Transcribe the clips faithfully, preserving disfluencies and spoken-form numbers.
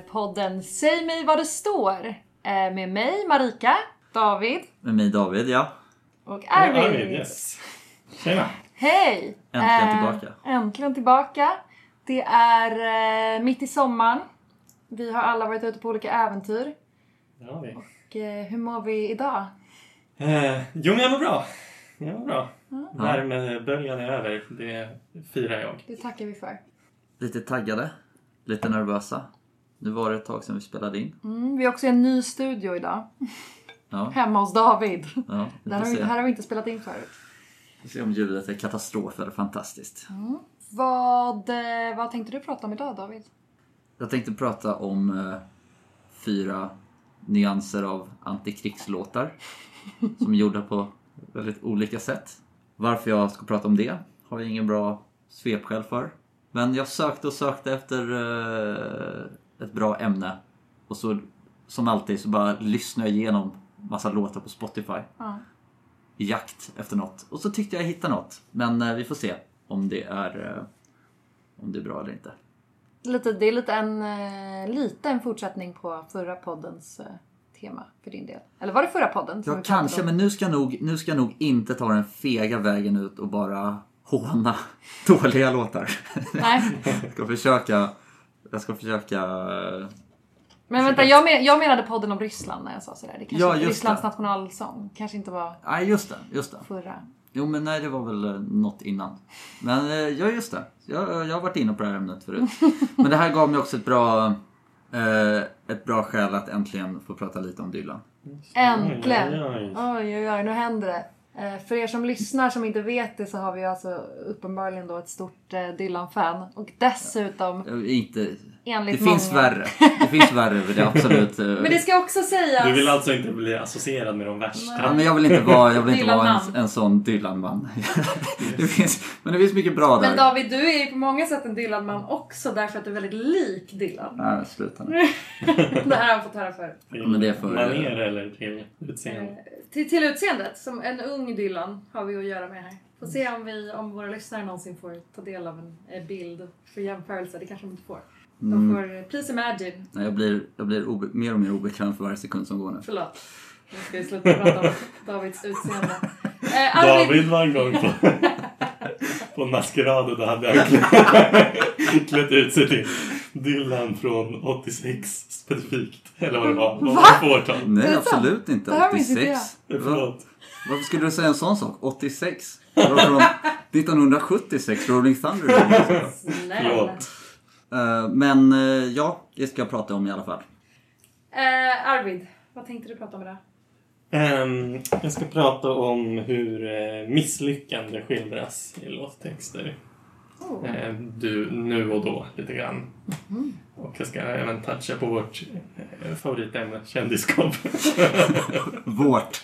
podden Säg mig vad det står. Med mig Marika, David. Med mig David, ja. Och Arvid. Ja, Arvid, yes. Tjena. Hej. Äntligen tillbaka. Äh, äntligen tillbaka. Det är äh, mitt i sommaren. Vi har alla varit ute på olika äventyr. Ja, vi. Och äh, hur mår vi idag? Eh, jo, men jag mår bra. Jag mår bra. Mm. Värmeböljan är över. Det firar jag. Det tackar vi för. Lite taggade. Lite nervösa. Nu var det ett tag sedan vi spelade in. Mm, vi har också en ny studio idag. Ja. Hemma hos David. Ja, vi Där har får vi, se. här har vi inte spelat in förut. Vi får se om ljudet är katastrof eller fantastiskt. Mm. Vad, eh, vad tänkte du prata om idag, David? Jag tänkte prata om eh, fyra nyanser av antikrigslåtar. Som är gjorda på väldigt olika sätt. Varför jag ska prata om det har jag ingen bra svepskäl för. Men jag sökte och sökte efter eh, ett bra ämne. Och så, som alltid, så bara lyssnar jag igenom massa låtar på Spotify. Ja. I jakt efter något. Och så tyckte jag hitta något. Men eh, vi får se om det är eh, om det är bra eller inte. Lite, det är lite en, eh, lite en fortsättning på förra poddens eh, tema för din del. Eller var det förra podden? som Ja, vi pratade kanske. om? Men nu ska, nog, nu ska jag nog inte ta den fega vägen ut och bara håna dåliga låtar. Nej. Jag ska försöka... Jag ska försöka... eh, Men vänta, jag, men, jag menade podden om Ryssland när jag sa sådär. Det kanske Ja, inte just Rysslands det. nationalsång. Kanske inte var Nej, just det. Just det. förra. Jo, men nej, det var väl eh, något innan. Men eh, ja, just det. Jag, jag har varit inne på det här ämnet förut. Men det här gav mig också ett bra... Eh, ett bra skäl att äntligen få prata lite om Dylan. Äntligen! Oj, oj, oj. Oj, oj, oj, nu händer det. Eh, För er som lyssnar som inte vet det så har vi alltså uppenbarligen då ett stort eh, Dylan-fan. Och dessutom, Jag, inte... enligt Det finns många... värre. Det finns värre, det är absolut. eh, Men det ska också sägas... Du vill alltså inte bli associerad med de värsta? Ja, men jag vill inte vara, jag vill inte vara Dylan-man. en, en sån Dylan-man. det finns, men det finns mycket bra där. Men David, du är ju på många sätt en Dylan-man också därför att du är väldigt lik Dylan. Nej, sluta nu. Det här har jag fått höra för. men det är för- Manér eller till utseende? Eh, Till, till utseendet, som en ung Dylan har vi att göra med här. Får se om, vi, om våra lyssnare någonsin får ta del av en eh, bild för jämförelse. Det kanske de inte får. De Mm. får, eh, please imagine. Nej, jag blir, jag blir obe, mer och mer obekväm för varje sekund som går nu. Förlåt. Nu ska vi sluta prata om Davids utseende. Eh, Arvid, David var en gång på, på en maskerad och då hade han klätt, klätt ut sig till Dylan från åttiosex specifikt. Eller vad det var. Vad var det för årtal? Nej, Det är sant. absolut inte. Det här minns inte åttiosex. Va? Förlåt. Varför skulle du säga en sån sak? åttiosex? Det var från nittonhundrasjuttiosex, Rolling Thunder. snälla. Förlåt. Eh, Men eh, ja, det ska jag prata om i alla fall. Eh, Arvid, vad tänkte du prata om idag? Ehm, jag ska prata om hur eh, misslyckande skildras i låttexter. Oh. Eh, du, nu och då lite grann. Och jag ska även toucha på vårt eh, favoritämne, kändisskap. Vårt.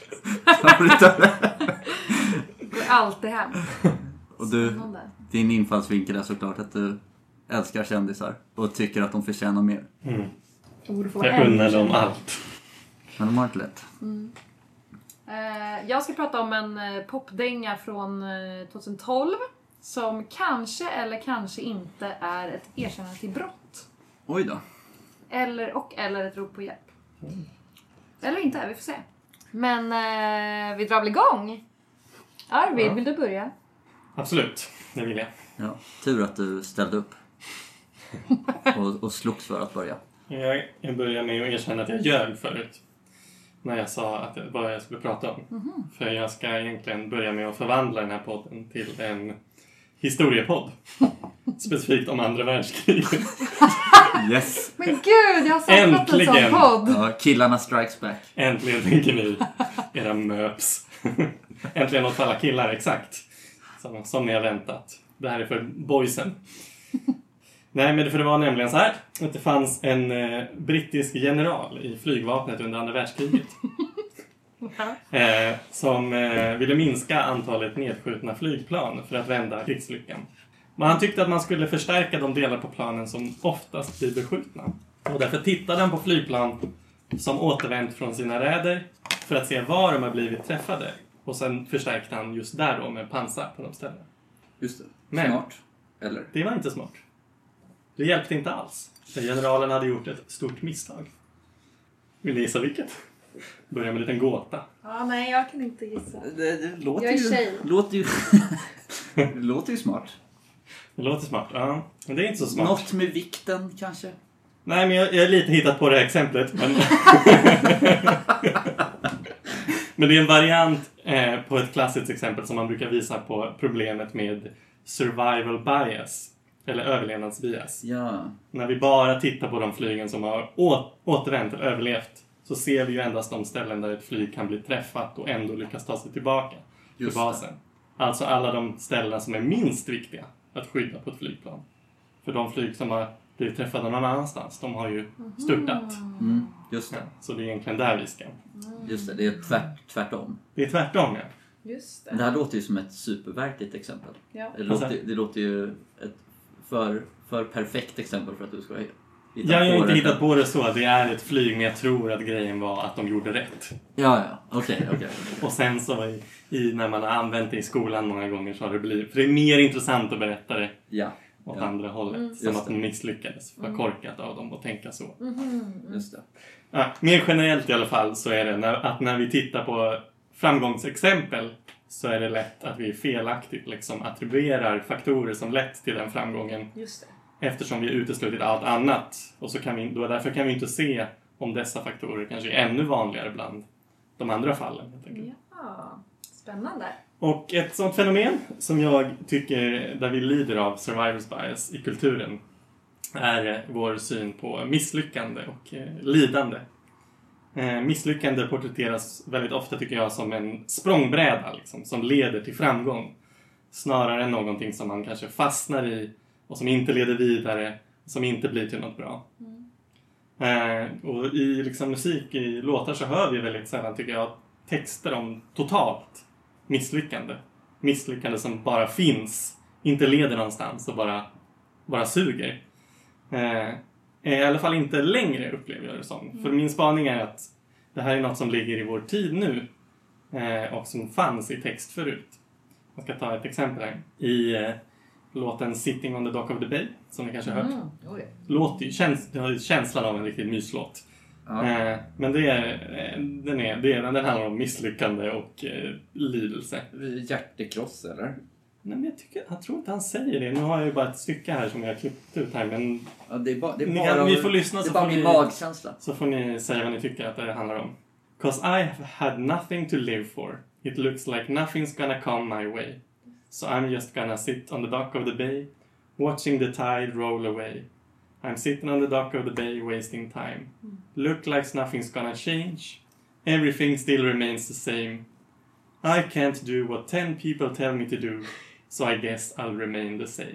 Går alltid hem. Och du, Spännande. din infallsvinkel är såklart att du älskar kändisar och tycker att de förtjänar mer. Mm. Borde få Jag ännu unnar dem kändare. allt. Men de har inte lätt. Eh, jag ska prata om en eh, popdänga från eh, tjugotolv som kanske eller kanske inte är ett erkännande till brott. Oj då. Eller och eller ett rop på hjälp. Eller inte, vi får se. Men eh, vi drar väl igång. Arvid, Ja. vill du börja? Absolut, det vill jag. Ja, tur att du ställde upp. Och, och slogs för att börja. jag. Jag börjar med att erkänna att jag ljög förut. När jag sa att det- vad jag skulle prata om. För jag ska egentligen börja med att förvandla den här podden till en historiepodd. Specifikt om andra världskriget. Yes! Men gud, jag har saknat en sån Äntligen. podd. Ja, killarna strikes back. Äntligen tänker ni, era möps. Äntligen något för alla killar, exakt. Som, som ni har väntat. Det här är för boysen. Nej, men det, för det var nämligen så här. Att det fanns en eh, brittisk general i flygvapnet under andra världskriget. eh, som eh, ville minska antalet nedskjutna flygplan för att vända krigslyckan. Men han tyckte att man skulle förstärka de delar på planen som oftast blir beskjutna. Och därför tittade han på flygplan som återvänt från sina räder för att se var de har blivit träffade. Och sen förstärkte han just där då med pansar på de ställena. Just det. Men- Smart. Eller? Det var inte smart. Det hjälpte inte alls. För generalen hade gjort ett stort misstag. Vill ni gissa vilket? Börja med en liten gåta. Ja, nej, jag kan inte gissa. Det, det låter Jag är ju, tjej. låter ju, det låter ju smart. Det låter smart, ja. Men det är inte så smart. Något med vikten kanske? Nej, men jag, jag har lite hittat på det här exemplet. Men, men det är en variant eh, på ett klassiskt exempel som man brukar visa på problemet med survival bias. Eller överlevnadsbias. Ja. När vi bara tittar på de flygen som har å- återvänt eller överlevt, så ser vi ju endast de ställen där ett flyg kan bli träffat och ändå lyckas ta sig tillbaka till Just basen. Alltså alla de ställen som är minst viktiga att skydda på ett flygplan. För de flyg som har blivit träffade någon annanstans, de har ju störtat. Mm, just det. Så det är egentligen där vi ska. Just det, det är tvärt, tvärtom. Det är tvärtom, ja. Just Det det. här låter ju som ett superverkligt exempel. Ja. Det låter, det låter ju ett för, för perfekt exempel för att du ska hitta Jag har ju på inte det. hittat på det så. Det är ett flyg, men jag tror att grejen var att de gjorde rätt. Ja, ja. Okej, okej. Och sen så i, i, när man har använt det i skolan många gånger så har det blivit... För det är mer intressant att berätta det Ja, åt ja. andra hållet. Mm. Som Just att det. de misslyckades. För korkat av dem att tänka så. Mhm. Just det. Ja, mer generellt i alla fall så är det när, att när vi tittar på framgångsexempel så är det lätt att vi felaktigt liksom attribuerar faktorer som lett till den framgången. Just det. Eftersom vi har uteslutit allt annat. Och så kan vi, då därför kan vi inte se om dessa faktorer kanske är ännu vanligare bland de andra fallen. Helt enkelt. Ja, spännande. Och ett sånt fenomen som jag tycker där vi lider av survivors bias i kulturen är vår syn på misslyckande och eh, lidande. Eh, misslyckande porträtteras väldigt ofta tycker jag som en språngbräda liksom, som leder till framgång. Snarare än någonting som man kanske fastnar i och som inte leder vidare, som inte blir till något bra. Eh, och i liksom, musik, i låtar så hör vi väldigt sällan tycker jag texter om totalt misslyckande. Misslyckande som bara finns, inte leder någonstans och bara, bara suger. Eh, I alla fall inte längre upplever jag det som. Mm. För min spaning är att det här är något som ligger i vår tid nu eh, och som fanns i text förut. Jag ska ta ett exempel här. I eh, låten Sitting on the Dock of the Bay, som ni kanske har hört. Mm. Oj. Låter ju, käns- det har ju känslan av en riktig myslåt. Ja. Eh, men det är, eh, den, är, det är, den handlar om misslyckande och eh, lidelse. Hjärtekross, eller? Nej, men jag, tycker, jag tror inte han säger det. Nu har jag ju bara ett stycke här som jag har klippt ut här. Men Ja, det är bara, det är Ni bara, kan- vi får lyssna det är så bara får min ni- magkänsla. så får ni säga vad ni tycker att det handlar om. 'Cause I have had nothing to live for. It looks like nothing's gonna come my way. So I'm just gonna sit on the dock of the bay, watching the tide roll away. I'm sitting on the dock of the bay, wasting time. Look like nothing's gonna change. Everything still remains the same. I can't do what ten people tell me to do, so I guess I'll remain the same.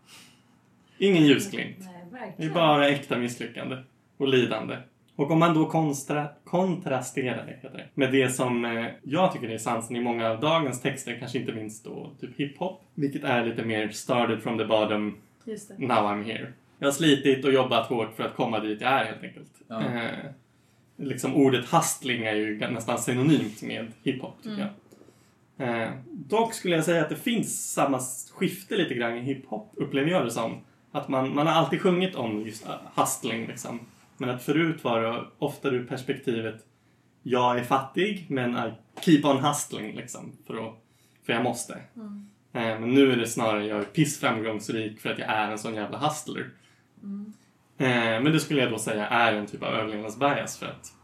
Ingen ljusglimt. Nej, Det är verkligen. bara äkta misslyckande och lidande. Och om man då konstra, kontrasterar det, heter det med det som eh, jag tycker är essensen i många av dagens texter, kanske inte minst då typ hiphop, vilket är lite mer started from the bottom, Just det. now I'm here. Jag har slitit och jobbat hårt för att komma dit jag är helt enkelt. Ja. Eh, liksom ordet hustling är ju nästan synonymt med hiphop tycker Mm. jag. Eh, dock skulle jag säga att det finns samma skifte lite grann i hiphop, upplever jag det som. Att man, man har alltid sjungit om just uh, hustling liksom. Men att förut var det ofta ur perspektivet jag är fattig men I keep on hustling liksom. För, att, för jag måste. Mm. Eh, men nu är det snarare jag är pissframgångsrik för att jag är en sån jävla hustler. Mm. Eh, men det skulle jag då säga är en typ av överlevnadsbias för att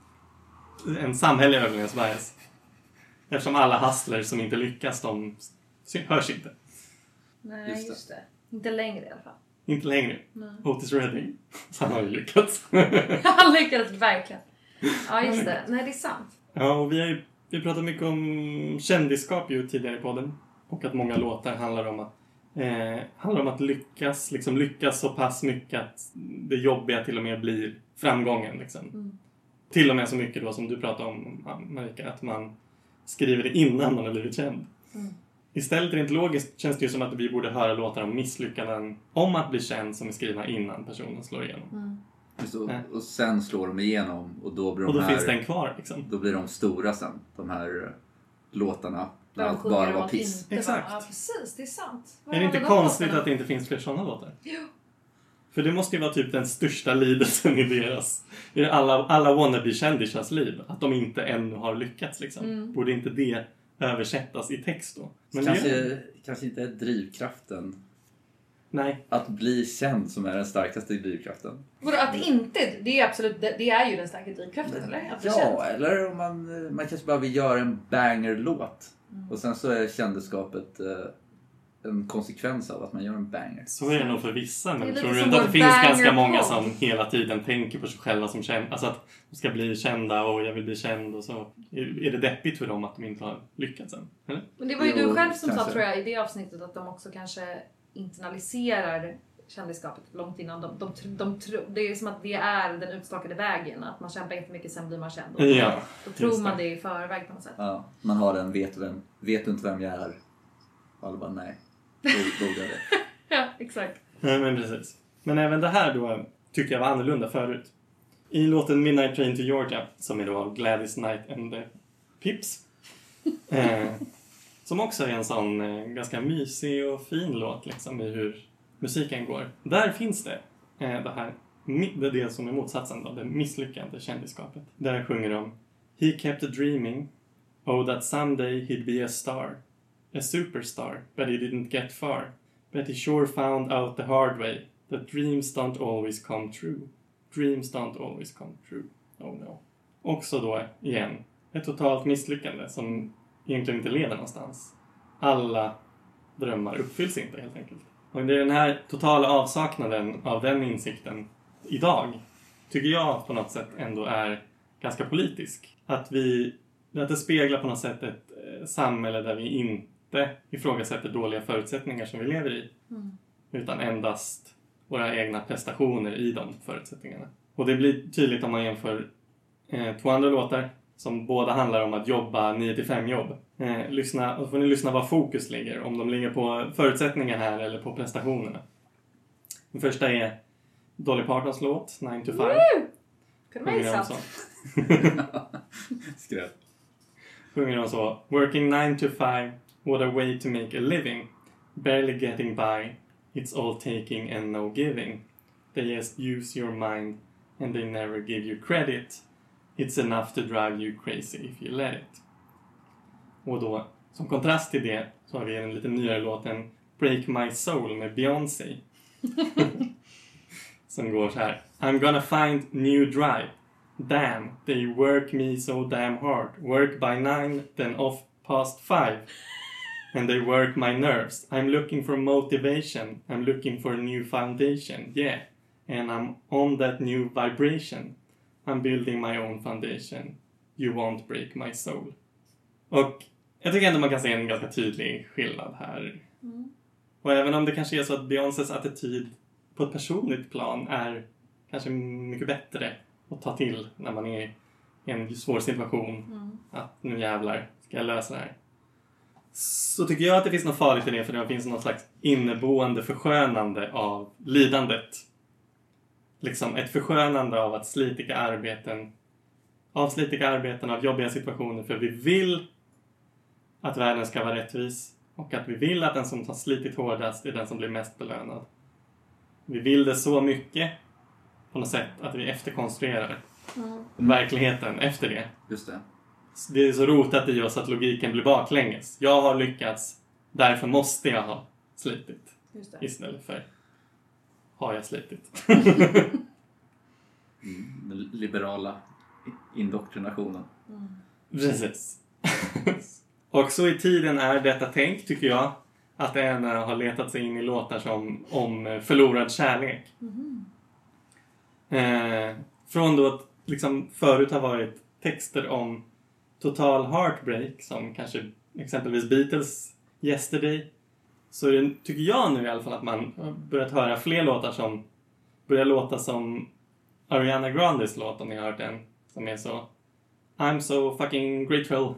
en samhällelig överlevnadsbias. Eftersom alla hustlers som inte lyckas, de hörs inte. Nej, Just just det. det. Inte längre i alla fall. Inte längre. Nej. Otis Redding. Så han har ju lyckats. Han lyckades verkligen. Ja, just det. Nej, det är sant. Ja, och vi har ju vi pratat mycket om kändisskap ju tidigare i podden. Och att många låtar handlar om att eh, handlar om att lyckas, liksom lyckas så pass mycket att det jobbiga till och med blir framgången liksom. Mm. Till och med så mycket då som du pratade om, Marika, att man skriver det innan man har blivit känd. Mm. Istället rent logiskt känns det ju som att vi borde höra låtar om misslyckanden om att bli känd som är skrivna innan personen slår igenom. Mm. Just, och, Nej. och sen slår de igenom och då blir Och de då här, finns den kvar liksom. då blir de stora sen, de här eh, låtarna. När De allt sjunger bara om var att piss. inte Exakt. vara- Ja, precis. Det är sant. Vad Är det var inte de konstigt låtarna? att det inte finns fler sådana låtar? Jo. För det måste ju vara typ den största lidelsen i deras, i alla, alla wannabe-kändisars liv. Att de inte ännu har lyckats liksom. Mm. Borde inte det översättas i text då? Men kanske, det... kanske inte är drivkraften. Nej. Att bli känd som är den starkaste drivkraften. Vadå, att inte, det är absolut, det, det är ju den starka drivkraften, eller? Att ja, känd. Eller om man, man kanske bara vill göra en banger-låt. Mm. Och sen så är kändeskapet eh, en konsekvens av att man gör en banger. Så är det nog för vissa, men tror du inte att det finns ganska många som hela tiden tänker på sig själva som kända? Alltså att de ska bli kända och jag vill bli känd och så. Är det deppigt för dem att de inte har lyckats än? Eller? Men det var ju jo, du själv som kanske. sa, tror jag, i det avsnittet att de också kanske internaliserar kändisskapet långt innan de, de, de, de tror. Det är som att det är den utstakade vägen. Att man kämpar jättemycket, sen blir man känd. Och ja, då tror man det i förväg på något sätt. Ja, man har den, vet, vem, vet du inte vem jag är? Och alla bara, nej. Då, då det. Ja, exakt. Ja, men precis. Men även det här då tycker jag var annorlunda förut. I låten Midnight Train to Georgia, som är då av Gladys Knight and the Pips. eh, som också är en sån eh, ganska mysig och fin låt liksom, i hur musiken går. Där finns det eh, det här, det, det som är motsatsen då, det misslyckande kändisskapet. Där sjunger de: He kept a dreaming, oh that someday he'd be a star. A superstar, but he didn't get far. But he sure found out the hard way that dreams don't always come true. Dreams don't always come true. Oh no. Också då, igen, ett totalt misslyckande som egentligen inte leder någonstans. Alla drömmar uppfylls inte helt enkelt. Och det är den här totala avsaknaden av den insikten idag, tycker jag på något sätt ändå är ganska politisk. Att vi, att det speglar på något sätt ett eh, samhälle där vi inte ifrågasätter dåliga förutsättningar som vi lever i. Mm. Utan endast våra egna prestationer i de förutsättningarna. Och det blir tydligt om man jämför eh, två andra låtar som båda handlar om att jobba nio till fem jobb. Eh, lyssna, och får ni lyssna var fokus ligger. Om de ligger på förutsättningarna här eller på prestationerna. Den första är Dolly Partons låt nine to five. Kunde man gissa. Skrätt. Sjunger de så: Working nine to five, what a way to make a living. Barely getting by, it's all taking and no giving. They just use your mind and they never give you credit. It's enough to drive you crazy if you let it. Och då, som kontrast till det, så har vi en lite nyare låten Break My Soul med Beyoncé. Som går så här: I'm gonna find new drive. Damn, they work me so damn hard. Work by nine, then off past five. And they work my nerves. I'm looking for motivation. I'm looking for a new foundation. Yeah. And I'm on that new vibration. I'm building my own foundation. You won't break my soul. Och jag tycker ändå man kan se en ganska tydlig skillnad här. Mm. Och även om det kanske är så att Beyoncés attityd på ett personligt plan är kanske mycket bättre att ta till när man är i en svår situation. Mm. Att nu jävlar ska jag lösa det här. Så tycker jag att det finns något farligt i det, för det finns något slags inneboende förskönande av lidandet. Liksom ett förskönande av att slitiga arbeten, av slitiga arbeten, av jobbiga situationer, för vi vill att världen ska vara rättvis och att vi vill att den som har slitit hårdast är den som blir mest belönad. Vi vill det så mycket på något sätt att vi efterkonstruerar mm. verkligheten efter det. Just det. Det är så rotat i oss att logiken blir baklänges. Jag har lyckats, därför måste jag ha slitit. Just det. Istället för har jag slitit. mm, den liberala indoktrinationen. Mm. Precis. Och så i tiden är detta tänk, tycker jag, att en har letat sig in i låtar som om förlorad kärlek. Mm. Eh, från då att liksom förut har varit texter om total heartbreak, som kanske exempelvis Beatles Yesterday, så är det, tycker jag nu i alla fall, att man har börjat höra fler låtar som börjar låta som Ariana Grandes låt, om ni har hört den, som är så: I'm so fucking grateful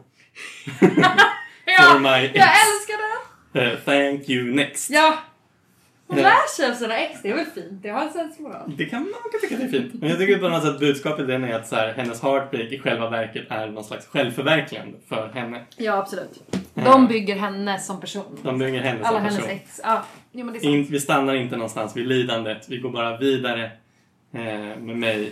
ja, for my ex. Jag älskar den! Uh, thank you, next. Ja, hon lär sig av sina ex, det är väl fint, det har en sensmoral. Det kan man kan tycka det är fint. Men jag tycker på något sätt budskapet den är att så här, hennes heartbreak i själva verket är någon slags självförverkligande för henne. Ja, absolut. Uh, De bygger henne som person. De bygger henne som Alla person. hennes ex. Ja, jo, men det är sant. In, vi stannar inte någonstans vid lidandet. Vi går bara vidare eh, med mig.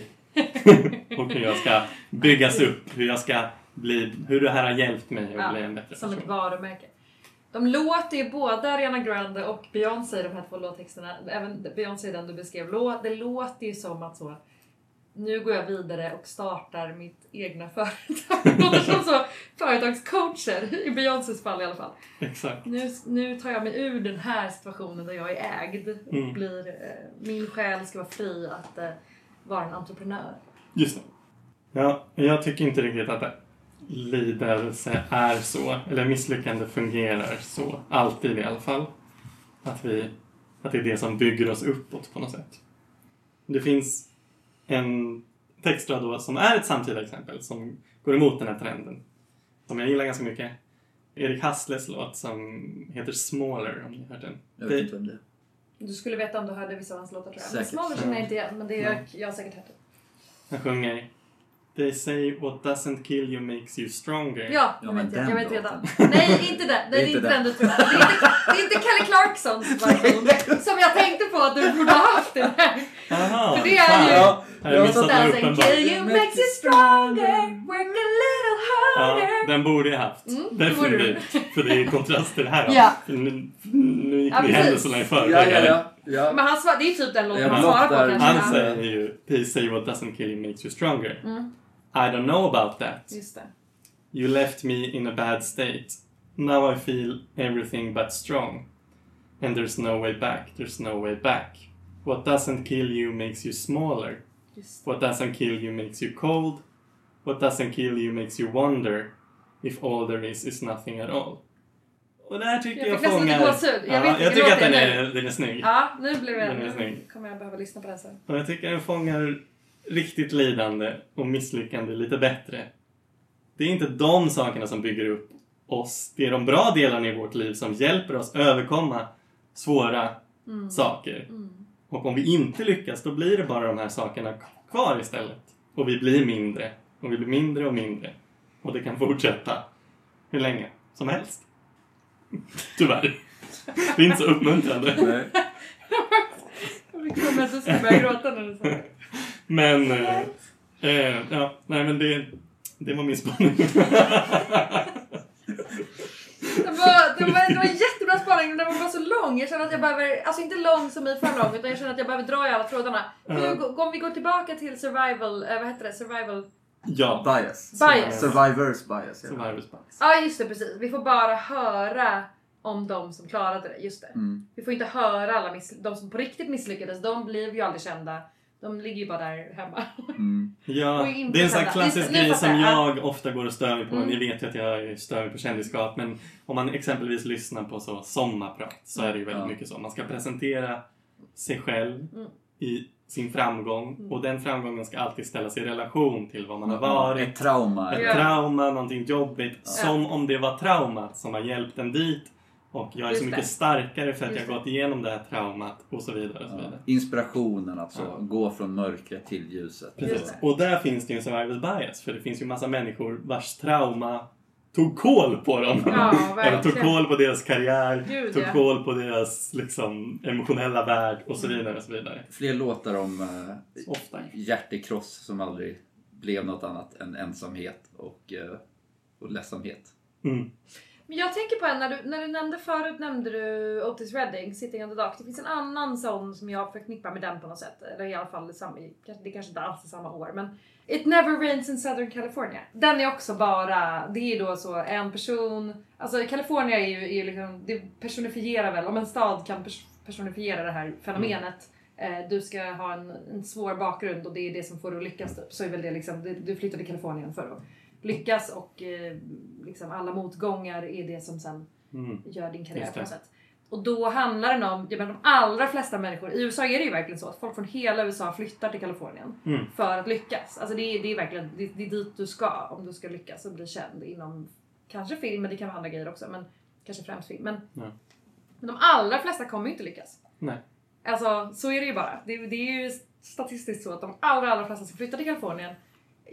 Och hur jag ska byggas upp. Hur jag ska bli, hur det här har hjälpt mig att Ja, bli en bättre som person. ett varumärke. De låter ju både Ariana Grande och Beyoncé, de här två låttexterna. Även Beyoncé, den du beskrev. Det låter ju som att så... Nu går jag vidare och startar mitt egna företag. Det låter som så företagscoacher. I Beyoncés fall i alla fall. Exakt. Nu, nu tar jag mig ur den här situationen där jag är ägd. Och Mm. blir, eh, min själ ska vara fri att eh, vara en entreprenör. Just det. Ja, jag tycker inte riktigt att lidelse är så. Eller misslyckande fungerar så. Alltid i alla fall. Att, vi, att det är det som bygger oss uppåt på något sätt. Det finns en textrad då som är ett samtida exempel. Som går emot den här trenden. Som jag gillar ganska mycket. Erik Hassles låt som heter Smaller, om ni har hört den. Jag vet inte vem det är. Du skulle veta om du hörde vissa av hans låtar, tror jag. Säkert. Men Smaller känner jag inte igen, men det är, Ja. jag har säkert hört det. Han sjunger They say what doesn't kill you makes you stronger. Ja, Ja, jag men vet, jag, den jag vet låten. redan. Nej, inte det. Det är inte den du tror. Det är inte, det är inte Kelly Clarksons version. Som jag tänkte på att du borde ha haft den här. Aha, För det är ju- Ja, Här har jag missat den Doesn't uppenbart. kill you makes you stronger. Work a little Ja, harder. den borde jag haft. Mm, det borde du. Definitivt. För det är i kontrast till det här. Ja. För nu, nu gick Ja, ni precis. händelserna i förväg. Ja, ja, eller? ja. ja. Men han svar, det är typ den låten Jag han svarar på låter- kanske. Han Ja. säger ju They say what doesn't kill you makes you stronger. Mm, I don't know about that. just det. You left me in a bad state. Now I feel everything but strong. And there's no way back. There's no way back. What doesn't kill you makes you smaller. Just. What doesn't kill you makes you cold. What doesn't kill you makes you wonder if all there is is nothing at all. Och det här tycker Jag jag, fick nästan lite fångar... gåshud. Jag Ja, vet jag vilken tycker låt att den det är, är den är snygg. Ja, nu blev jag... Den är Nu snygg. kommer jag behöva lyssna på den sen. Och jag tycker den fångar riktigt lidande och misslyckande lite bättre. Det är inte de sakerna som bygger upp oss. Det är de bra delarna i vårt liv som hjälper oss överkomma svåra Mm. saker. Mm. Och om vi inte lyckas, då blir det bara de här sakerna kvar istället. Och vi blir mindre. Och vi blir mindre och mindre. Och det kan fortsätta hur länge som helst. Tyvärr. Det är inte så uppmuntrande. Nej. Jag kommer att du ska börja gråta när du säger det. Men, eh, eh, ja, nej men det, det var min spaning. Det var, det, var, det var en jättebra spaning, men den var bara så lång. Jag känner att jag behöver, alltså inte lång som i för lång, utan jag känner att jag behöver dra i alla trådarna. Ja. Nu, om vi går tillbaka till survival, eh, vad heter det? Survival... Ja. Bias. Bias. Survivors bias. Ja. Survivors bias. Ja, just det, precis. Vi får bara höra om de som klarade det, just det. Mm. Vi får inte höra alla miss- de som på riktigt misslyckades, de blir ju aldrig kända. De ligger ju bara där hemma. Mm. Ja, Och inte det är en sån här kända. klassisk Nu- nu grej fattar som jag. jag ofta går och stör mig på. Mm. Ni vet ju att jag stör mig på kändisskap. Men om man exempelvis lyssnar på så sommarprat så är det ju väldigt Ja. mycket så. Man ska presentera sig själv Mm. i sin framgång. Mm. Och den framgången ska alltid ställas i relation till vad man har Ett varit. trauma. Ett Ja. trauma, någonting jobbigt. Ja. Som om det var traumat som har hjälpt en dit. Och jag är Just så mycket det. starkare för att Just jag har det. gått igenom det här traumat. Och så vidare. Och så Ja. vidare. Inspirationen alltså. Ja. Gå från mörkret till ljuset. Just Precis. det. Och där finns det ju en survival bias. För det finns ju massa människor vars trauma tog koll på dem. Ja, Eller tog verkligen. koll på deras karriär. Gud, tog ja. koll på deras liksom, emotionella värld. Och så Mm. vidare. Och så vidare. Fler låtar om eh, Ofta. hjärtekross som aldrig blev något annat än ensamhet och, eh, och ledsamhet. Mm. Men jag tänker på en, när du, när du nämnde förut nämnde du Otis Redding, Sitting on the Dock. Det finns en annan sån som jag förknippar med den på något sätt. Eller i alla fall det, samma, det kanske inte alls är samma år. Men It Never Rains in Southern California. Den är också bara, det är då så en person. Alltså California är ju, är ju liksom, det personifierar väl, om en stad kan pers- personifiera det här fenomenet. Eh, du ska ha en, en svår bakgrund och det är det som får dig att lyckas typ. Så är väl det liksom, du, du flyttar till Kalifornien för att lyckas och eh, liksom alla motgångar är det som sen Mm. gör din karriär Just på det. något sätt. Och då handlar det om, jag menar, de allra flesta människor, i U S A är det ju verkligen så att folk från hela U S A flyttar till Kalifornien Mm. för att lyckas. Alltså det är, det är verkligen, det, det är dit du ska om du ska lyckas och bli känd inom kanske film, men det kan vara andra grejer också, men kanske främst film. Men, Ja. men de allra flesta kommer ju inte lyckas. Nej. Alltså så är det ju bara. Det, det är ju statistiskt så att de allra, allra flesta som flyttar till Kalifornien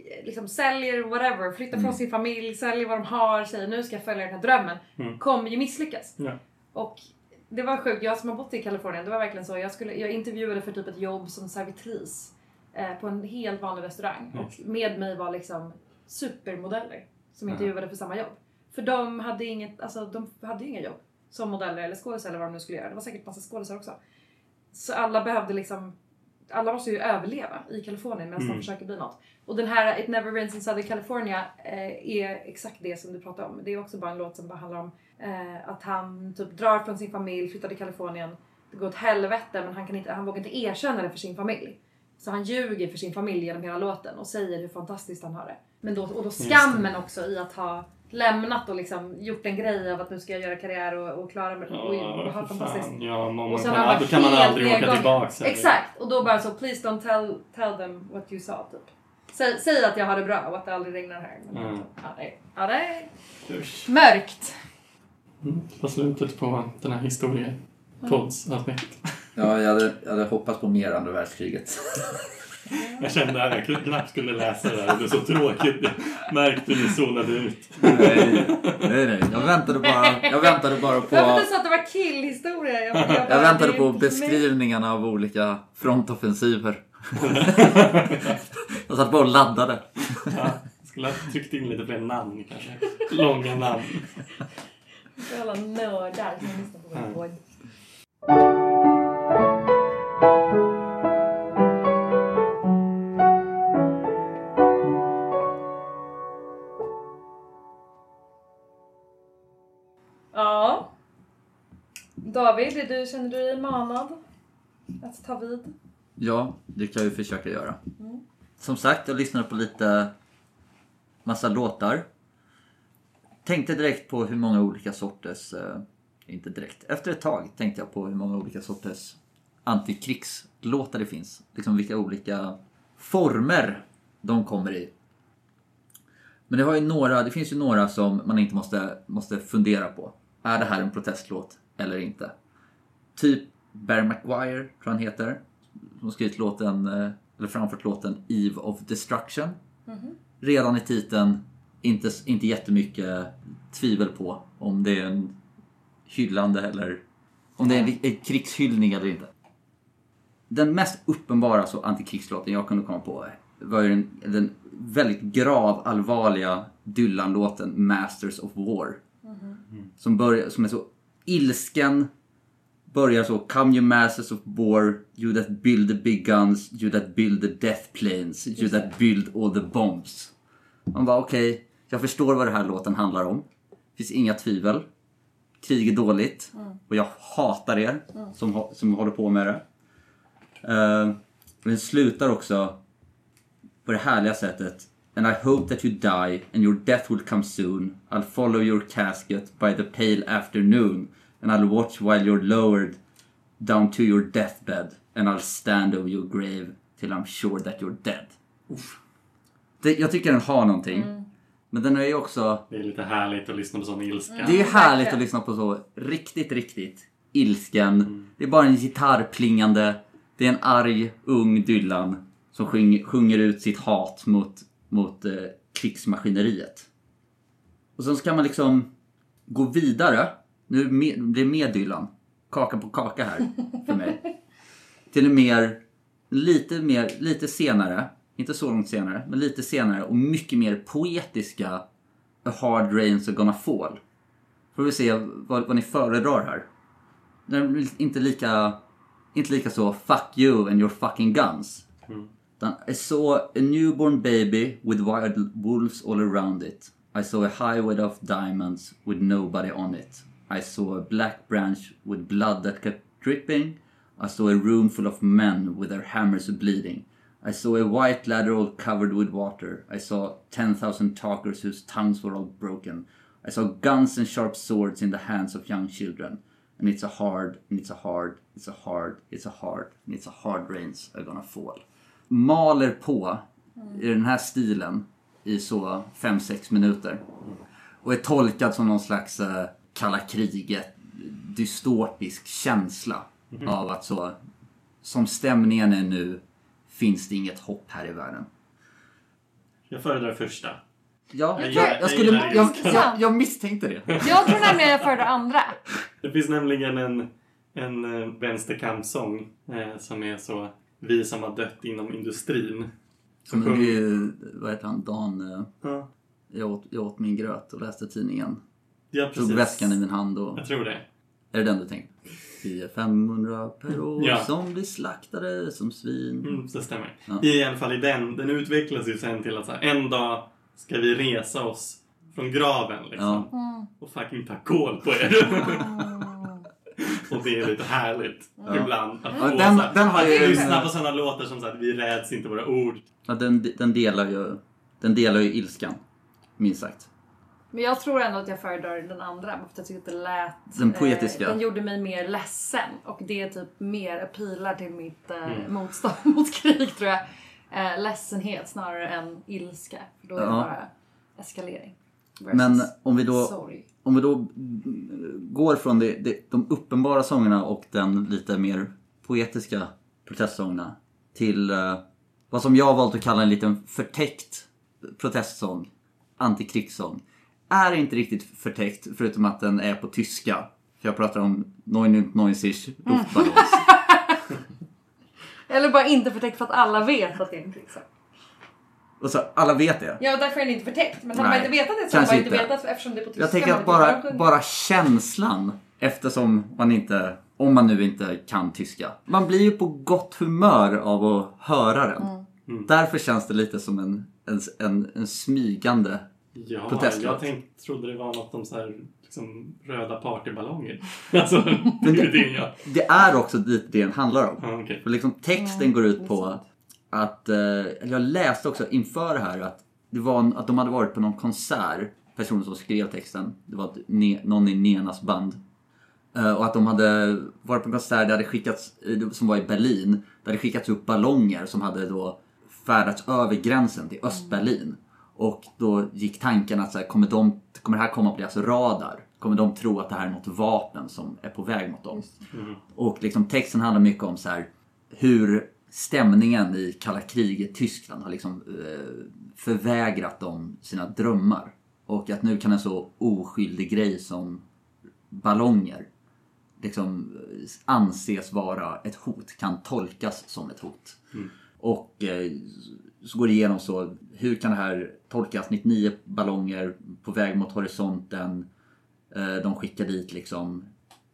liksom säljer whatever, flyttar från mm. sin familj, säljer vad de har, säger nu ska jag följa den här drömmen, mm. kommer ju misslyckas. Ja. Och det var sjukt, jag som har bott i Kalifornien, det var verkligen så. Jag, skulle, jag intervjuade för typ ett jobb som servitris eh, på en helt vanlig restaurang. Mm. Och med mig var liksom supermodeller som intervjuade mm. för samma jobb. För de hade inget, alltså de hade ju inga jobb som modeller eller skådespelare eller vad de nu skulle göra. Det var säkert massa skådespelare också. Så alla behövde liksom, alla måste ju överleva i Kalifornien medan mm. de försöker bli något. Och den här It Never Rains in Southern California eh, är exakt det som du pratar om. Det är också bara en låt som bara handlar om eh, att han typ drar från sin familj, flyttar till Kalifornien. Det går åt helvete men han, kan inte, han vågar inte erkänna det för sin familj. Så han ljuger för sin familj genom hela låten och säger hur fantastiskt han har det. Men då, och då skammen också i att ha lämnat och liksom gjort en grej av att nu ska jag göra karriär och, och klara mig. Och, och, och ha fantastiskt. Ja, någon, och sen kan, då kan man aldrig åka tillbaka. Exakt. Och då bara så, please don't tell, tell them what you saw typ. Säg, säg att jag har det bra och att det aldrig regnar här. Men mm. ja, det, ja, det är mörkt. Mm, på slutet på den här historien. Pods-avsnittet. Ja, jag hade, jag hade hoppats på mer andra världskriget. Jag kände att jag knappt skulle läsa det där. Det är så tråkigt. Jag märkte hur du zonade ut. Nej, nej, nej. Jag väntade bara, jag väntade bara på... Jag inte så att det var killhistoria. Jag, jag, bara, jag väntade på beskrivningarna av olika frontoffensiver. Jag satt bara och laddade. Ja, jag skulle ha tryckt in lite fler namn kanske. Långa namn. Det är alla nördar som lyssnar på vår podd. Ja. David, är du, känner du dig manad att ta vid? Ja, det kan jag ju försöka göra. Mm. Som sagt, jag lyssnade på lite massa låtar. Tänkte direkt på hur många olika sorters, eh, inte direkt, efter ett tag tänkte jag på hur många olika sorters antikrigslåtar det finns. Liksom vilka olika former de kommer i. Men det, har ju några, det finns ju några som man inte måste, måste fundera på. Är det här en protestlåt eller inte? Typ Barry Maguire, tror han heter. Som har skrivit låten, eller framfört låten Eve of Destruction. Mm-hmm. Redan i titeln, inte, inte jättemycket tvivel på om det är en hyllande eller om det är en, en krigshyllning eller inte. Den mest uppenbara så antikrigslåten jag kunde komma på var ju den, den väldigt grav allvarliga Dylan-låten Masters of War. Mm-hmm. Som, börjar, som är så ilsken. Börjar så: Come you masters of war, you that build the big guns, you that build the death planes, you that build all the bombs. Man bara okej, okay, jag förstår vad det här låten handlar om. Det finns inga tvivel. Krig är dåligt. Mm. Och jag hatar er mm. som, som håller på med det. Uh, den slutar också på det härliga sättet: And I hope that you die and your death will come soon. I'll follow your casket by the pale afternoon. And I'll watch while you're lowered down to your deathbed. And I'll stand over your grave till I'm sure that you're dead. Uff. Det, jag tycker den har någonting. Mm. Men den är ju också... Det är lite härligt att lyssna på sån ilska. Mm. Det är härligt att lyssna på så riktigt, riktigt ilsken. Mm. Det är bara en gitarrplingande. Det är en arg, ung Dylan som sjung, sjunger ut sitt hat mot, mot eh, krigsmaskineriet. Och sen ska man liksom gå vidare. Nu blir det mer Dylan. Kaka på kaka här för mig. Till en mer, lite mer, lite senare. Inte så långt senare, men lite senare. Och mycket mer poetiska A Hard Rain's Are Gonna Fall. Får vi se vad, vad ni föredrar här. Den är inte lika, inte lika så fuck you and your fucking guns. Mm. I saw a newborn baby with wild wolves all around it. I saw a highway of diamonds with nobody on it. I saw a black branch with blood that kept dripping. I saw a room full of men with their hammers bleeding. I saw a white ladder all covered with water. I saw ten thousand talkers whose tongues were all broken. I saw guns and sharp swords in the hands of young children. And it's a hard, and it's a hard, it's a hard, it's a hard, and it's a hard rains are gonna fall. Maler på i den här stilen i så fem sex minuter. Och är tolkad som någon slags uh, kalla kriget, dystopisk känsla mm. av att så, som stämningen är nu, finns det inget hopp här i världen. Jag föredrar första. Ja, Jag, jag, jag, jag, skulle, jag, jag, jag, jag misstänkte det. Jag tror nämligen jag föredrar andra. Det finns nämligen en, en äh, vänsterkampsång äh, som är så: vi som har dött inom industrin. Som är ju, vad heter han, Dan... Äh, ja. jag, åt, jag åt min gröt och läste tidningen. Ja, precis. Tog väskan i min hand och... Jag tror det. Är det den du tänkte? Vi är femhundra per år ja. som blir slaktade som svin. Mm, det stämmer. Ja. I alla fall i den, den utvecklas ju sen till att så här, en dag ska vi resa oss från graven liksom. Ja. Mm. Och fucking ta kål på er. Mm. Och det är lite härligt Ja. ibland att Ja, få den, så här, den har att ju... lyssna på sådana låtar som så här, vi räds inte våra ord. Ja, den, den delar ju... Den delar ju ilskan, minst sagt. Men jag tror ändå att jag föredrar den andra. För att jag tycker att det lät... Den poetiska. Eh, den gjorde mig mer ledsen. Och det typ mer appealar till mitt eh, Mm. motstånd mot krig, tror jag. Eh, ledsenhet snarare än ilska. För då är det Ja. bara eskalering. Versus Men om vi då... sorg. Om vi då går från det, det, de uppenbara sångerna och den lite mer poetiska protestsångerna till uh, vad som jag har valt att kalla en liten förtäckt protestsång, antikrigssång. Är inte riktigt förtäckt förutom att den är på tyska. För jag pratar om neun und neunzig Luftballons. Eller bara inte förtäckt för att alla vet att det är en krigssång. Och så alla vet det. Ja, därför är det inte förtäckt. Men hade Nej, man inte vetat det så hade kanske man inte inte. vetat eftersom det är på tyska. Jag tänker att man bara, inte bara känslan, eftersom man inte, om man nu inte kan tyska. Man blir ju på gott humör av att höra den. Mm. Mm. Därför känns det lite som en, en, en, en smygande Ja, protestlåt. jag tänkte, trodde det var något om så här, liksom, röda partyballonger. Alltså, det är det jag... Det är också lite det den handlar om. Ja, okej. För liksom texten Mm, går det ut är på sant. att, eh, eller jag läste också inför det här att, det var en, att de hade varit på någon konsert, personen som skrev texten, det var ett, ne, någon i Nenas band. Eh, och att de hade varit på en konsert där hade skickats, eh, som var i Berlin, där hade skickats upp ballonger som hade då färdats över gränsen till Östberlin. Och då gick tanken att så här, kommer, de, kommer det här komma på deras radar? Kommer de tro att det här är något vapen som är på väg mot dem? Mm. Och liksom texten handlar mycket om så här, hur stämningen i kalla kriget i Tyskland har liksom eh, förvägrat dem sina drömmar. Och att nu kan en så oskyldig grej som ballonger liksom eh, anses vara ett hot, kan tolkas som ett hot. Mm. Och eh, så går det igenom så, hur kan det här tolkas? nittionio ballonger på väg mot horisonten. Eh, de skickar dit liksom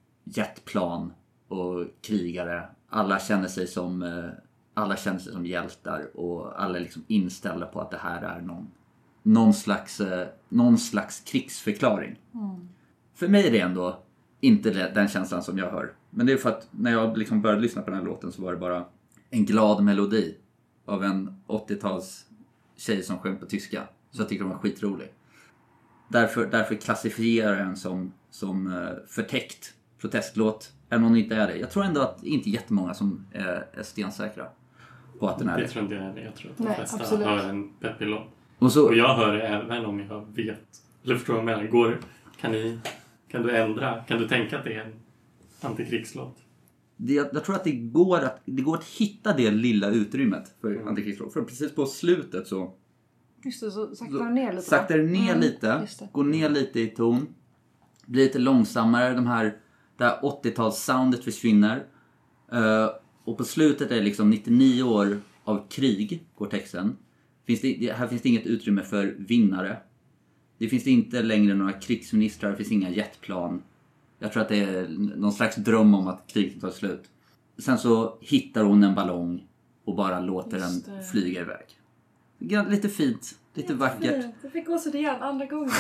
jetplan och krigare. Alla känner sig som eh, alla känner sig som hjältar och alla är liksom inställda på att det här är någon, någon, slags, eh, någon slags krigsförklaring. Mm. För mig är det ändå inte den känslan som jag hör. Men det är för att när jag liksom började lyssna på den här låten så var det bara en glad melodi av en åttio-tals tjej som sjöng på tyska. Så jag tycker de var skitrolig. Därför, därför klassifierar jag den som, som uh, förtäckt protestlåt. Även om det inte är det. Jag tror ändå att det inte är jättemånga som är, är stensäkra på att den är Det det. tror inte jag är det. Jag tror att de Nej, flesta absolut. hör en peppig låt. Och så, Och jag hör det även om jag vet. Eller förstår vad jag menar. Går, kan, ni, kan du ändra? Kan du tänka att det är en antikrigslåt? det, jag tror att det går att, det går att hitta det lilla utrymmet för Mm. antikrigslåt. För precis på slutet så Just det, så saktar den ner lite. saktar det ner Mm, lite, just det. går ner lite i ton, blir lite långsammare, de här, det här åttio-tals-soundet försvinner. Uh, och på slutet är det liksom nittionio år av krig, går texten. Finns det, det, här finns det inget utrymme för vinnare. Det finns inte längre några krigsministrar, det finns inga jetplan. Jag tror att det är någon slags dröm om att kriget tar slut. Sen så hittar hon en ballong och bara låter Just den det. flyga iväg. Lite fint, lite vackert. Jag fick gå så det igen andra gången.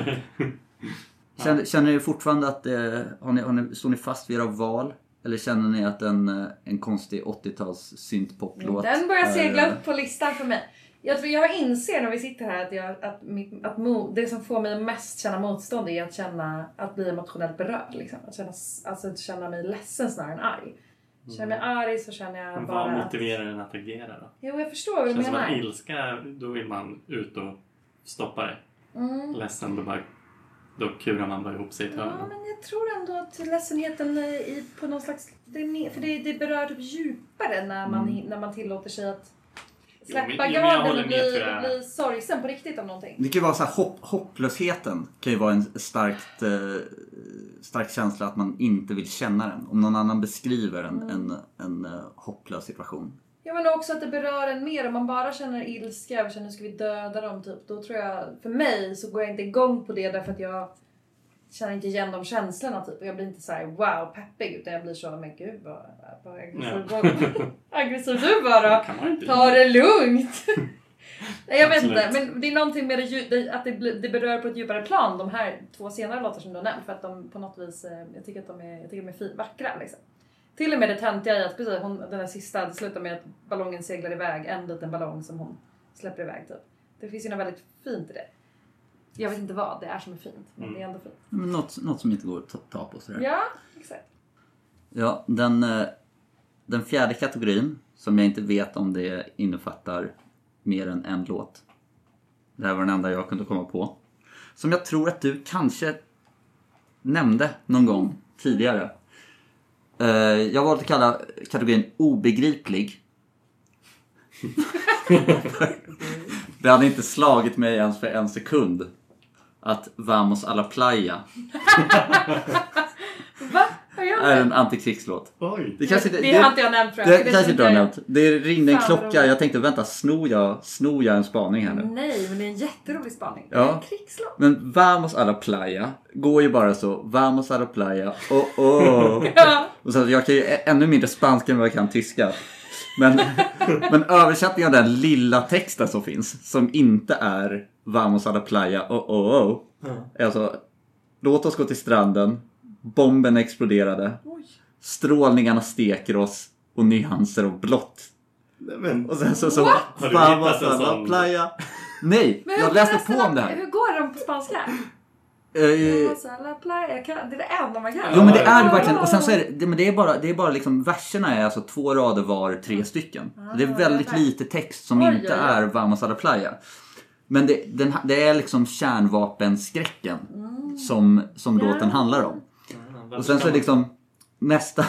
Känner, känner ni fortfarande att eh, har ni, har ni, står ni fast vid era val? Eller känner ni att en, eh, en konstig åttio-tals syntpoplåt Den börjar segla är, upp på listan för mig. Jag tror jag inser när vi sitter här att, jag, att, mitt, att mo, det som får mig mest känna motstånd är att känna att bli emotionellt berörd. Liksom. Att känna, alltså, att känna mig ledsen snarare än arg. Känner jag mig arg så känner jag Men bara... vad att- motiverar den att agera då? Jo, jag förstår vad du Känns som menar. att ilska, då vill man ut och stoppa det. Mm. Ledsen, då, bara, då kurar man bara ihop sig i ett Ja, hörn. men jag tror ändå att ledsenheten i, på någon slags... Det är mer, för det, det berör typ djupare när man, Mm. när man tillåter sig att släppa Jo, men jag garden håller och med, bli, tror jag. och bli sorgsen på riktigt om någonting. Det kan ju vara så här, hopp, hopplösheten kan ju vara en starkt, eh, stark känsla att man inte vill känna den. Om någon annan beskriver en, Mm. en, en uh, hopplös situation. Ja, men också att det berör en mer. Om man bara känner ilska och känner nu ska vi döda dem typ. Då tror jag, för mig så går jag inte igång på det därför att jag känner inte igen de känslorna typ. Och jag blir inte så här wow peppig utan jag blir så, men gud vad, vad aggressiv, Ja. vad aggressiv du bara. Kan man inte. Ta det lugnt. Nej, jag vet Absolut. inte, men det är någonting med det, dju- det att det, blir- det berör på ett djupare plan de här två senare låtar som du har nämnt. För att de på något vis, eh, jag tycker att de är, jag tycker de är fin, vackra liksom. Till och med det töntiga i att precis, hon, den här sista, det slutar med att ballongen seglar iväg, en liten ballong som hon släpper iväg typ. Det finns ju något väldigt fint i det. Jag vet inte vad det är som är fint, men Mm. det är ändå fint. Men något, något som inte går att ta, ta på sådär. Ja, exakt. Ja, den, eh, den fjärde kategorin, som jag inte vet om det innefattar mer än en låt. Det här var den enda jag kunde komma på. Som jag tror att du kanske nämnde någon gång tidigare. Eh, jag valde att kalla kategorin obegriplig. Det hade inte slagit mig ens för en sekund att Vamos a la playa Va? Vad gör är du? en antikrigslåt. Oj. Det kanske Det har inte jag nämnt, tror jag. Det, det kanske inte har kände jag- nämnt. Det ringde en Fan, vad klocka. roligt. Jag tänkte, vänta, snor jag, snor jag en spaning här nu? Nej, men det är en jätterolig spaning. Ja. Det är en krigslåt. Men Vamos a la playa går ju bara så. Vamos a la playa. Oh, oh. Ja. Och så, jag kan ju ännu mindre spanska än vad jag kan tyska. Men, men översättningen av den lilla texten som finns, som inte är Vamos a la playa. Oh, oh, oh. Ja. Alltså, låt oss gå till stranden. Bomben exploderade. Oj. Strålningarna steker oss. Och nyanser och blått. Nej, men, Och sen så så What? Har du Vamos hittat en a la sån- playa. Nej, Men hur jag läste resten på av- om det här. Hur går de på spanska? Eh, Vamos a la playa. Jag kan- Det är det enda man kan. Jo, men det är det verkligen. Och sen så är det, det, men det är bara, det är bara liksom, verserna är alltså två rader var, tre stycken. Ah, Det är väldigt tack. lite text som Oj, inte oj, oj. är Vamos a la playa. Men det, den, det är liksom kärnvapenskräcken som, som Ja. låten handlar om. Ja, Och sen så är det liksom nästa,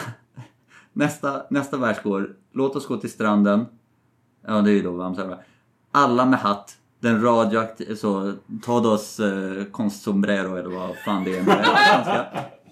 nästa, nästa vers går, låt oss gå till stranden. Ja, det är ju då Vamos a la playa. Alla med hatt. Den radioaktiva, så todos eh, con sombrero eller vad fan det är med svenska.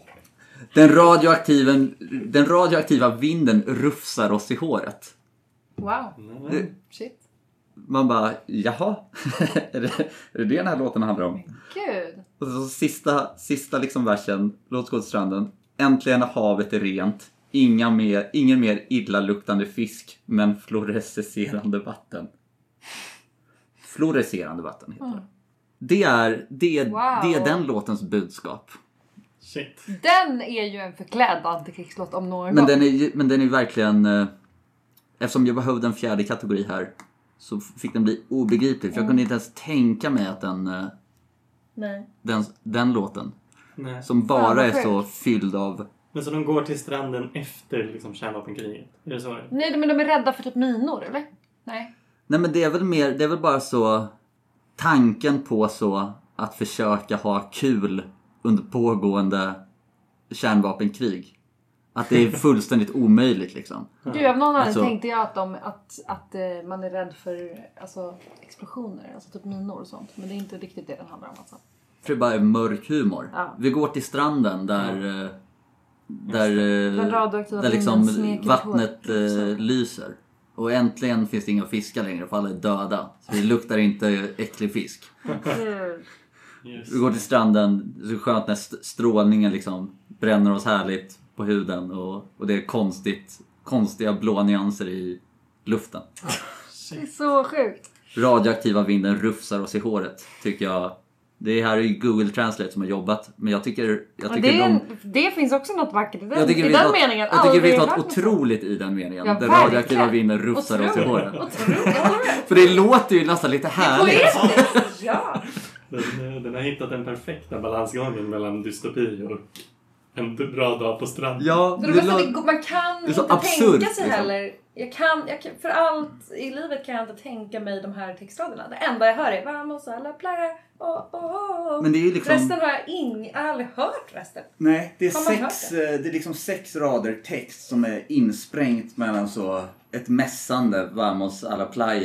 Den radioaktiva, den radioaktiva vinden rufsar oss i håret. Wow. Nej, Shit. Man bara, jaha, är, det, är det det den här låten handlar om? Gud. Och så sista, sista liksom versen, låt oss gå till stranden. Äntligen havet är rent. Inga mer, ingen mer illaluktande fisk, men fluorescerande vatten. Fluorescerande vatten heter det. Mm. Det är, det, är, Wow. det är den låtens budskap. shit. Den är ju en förklädd antikrigslåt om någon Men gång. den är, ju- men den är verkligen... eh, Eftersom jag behövde en fjärde kategori här, så fick den bli obegriplig. För jag kunde inte ens tänka mig att den, eh, Nej. den, den låten, Nej. som bara vad är så sjukt. fylld av... Men så de går till stranden efter liksom, kärnvapenkriget? Är det så? Nej, men de är rädda för typ minor, eller? Nej. Nej, men det är väl mer, det är väl bara så tanken på så att försöka ha kul under pågående kärnvapenkrig. Att det är fullständigt omöjligt liksom. Gud, av någon anledning Alltså- tänkte jag att, de, att, att eh, man är rädd för alltså, explosioner, alltså typ minor och sånt. Men det är inte riktigt det den handlar om alltså. För det bara är mörk humor. Ja. Vi går till stranden där, eh, där, eh, Den radioaktiva där liksom vinden smeker vattnet på ett eh, lyser. Och äntligen finns det inga fiskar längre för alla är döda. Så det luktar inte äcklig fisk. Gud. Just. Vi går till stranden, så är det skönt när st- strålningen liksom bränner oss härligt på huden. Och, och det är konstigt, konstiga blå nyanser i luften. Det är så sjukt. Radioaktiva vinden rufsar oss i håret, tycker jag. Det här är ju Google Translate som har jobbat. Men jag tycker, jag Men tycker det, är de... en, det finns också något vackert i den, Jag tycker i vi den något, meningen. jag tycker vi Aldrig något hört något sånt. otroligt i den meningen. Ja, den verkligen. radioaktiva vinden rufsar oss i Otroligt. håret. Otroligt, jag håller med. För det låter ju nästan lite härligt. Poetiskt, ja. Den, den har hittat den perfekta balansgången mellan dystopi och en bra dag på stranden. Ja, Det det är bästa, lå- det går- man kan det är så inte absurt, tänka sig liksom. heller. Jag kan, jag kan, för allt i livet kan jag inte tänka mig de här textraderna. Det enda jag hör är Vamos a la playa. Oh, oh, oh. Men det är ju liksom... Resten har jag ing, aldrig hört resten. Nej, det är, Har man sex, hört eh, det är liksom sex rader text som är insprängt mellan så ett mässande Vamos a la playa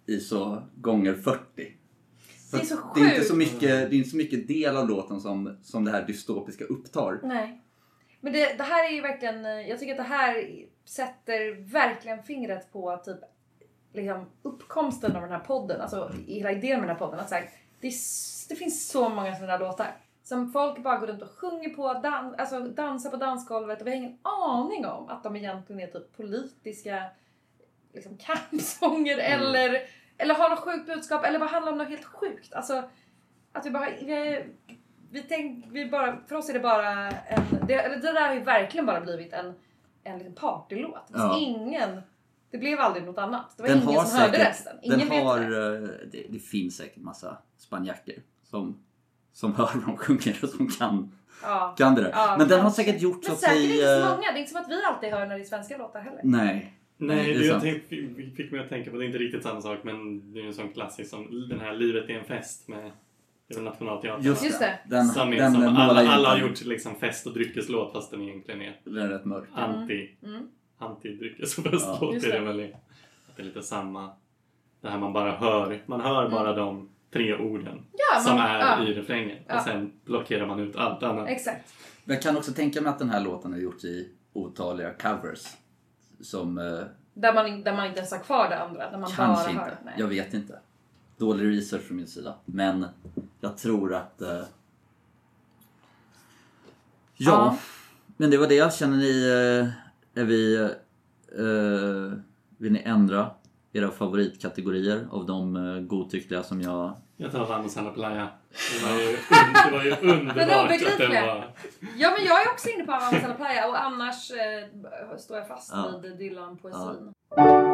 i så gånger fyrtio. Så det är så sjukt. Det är inte så mycket, det är inte så mycket del av låten som, som det här dystopiska upptar. Nej. Men det, det här är ju verkligen, jag tycker att det här sätter verkligen fingret på typ liksom uppkomsten av den här podden. Alltså hela idén med den här podden. Att så här, det, är, det finns så många sådana där låtar. Som folk bara går runt och sjunger på, dan, alltså dansar på dansgolvet. Och vi har ingen aning om att de egentligen är typ politiska liksom kampsånger. Mm. Eller, eller har något sjukt budskap. Eller bara handlar om något helt sjukt. Alltså att vi bara... Vi, Vi tänk, vi bara, för oss är det bara en, det, det där har ju verkligen bara blivit en, en liten partylåt. Det, ja. ingen, det blev aldrig något annat. Det var den ingen som säkert, hörde resten. Ingen den vet har, det. Det, det finns säkert massa spanjacker som, som hör vad de sjunger och som kan, ja. kan det där. Ja, men den har säkert gjort så att vi... Men säkert inte så många. Det är inte som att vi alltid hör när det är svenska låtar heller. Nej. Nej, det jag tänkte, fick mig att tänka på, det är inte riktigt samma sak, men det är en sån klassisk som den här Livet är en fest med... Det är nationalteatern. Just det. Den, som är den som alla, alla har gjort liksom fest- och dryckeslåt fast den egentligen är den är rätt mörk. Anti, mm. anti-dryckes- och festlåt. Ja, är det väl att det är lite samma. Det här man bara hör. Man hör bara mm. de tre orden ja, man, som är ja. i refrängen. Ja. Och sen blockerar man ut allt annat. Exakt. Jag kan också tänka mig att den här låten har gjorts i otaliga covers. Som... Där man, där man inte ens har kvar det andra. Där man kanske bara inte. Hör. Nej. Jag vet inte. Dålig research från min sida. Men jag tror att... Uh... Ja. ja. Men det var det. Känner ni... Uh, är vi... Uh, vill ni ändra era favoritkategorier av de uh, godtyckliga som jag... Jag tar Vamos a la playa. Det var ju, det var ju underbart att den var... Ja, men jag är också inne på Vamos a la playa. Och annars uh, står jag fast ja. vid Dylan-poesin. Ja.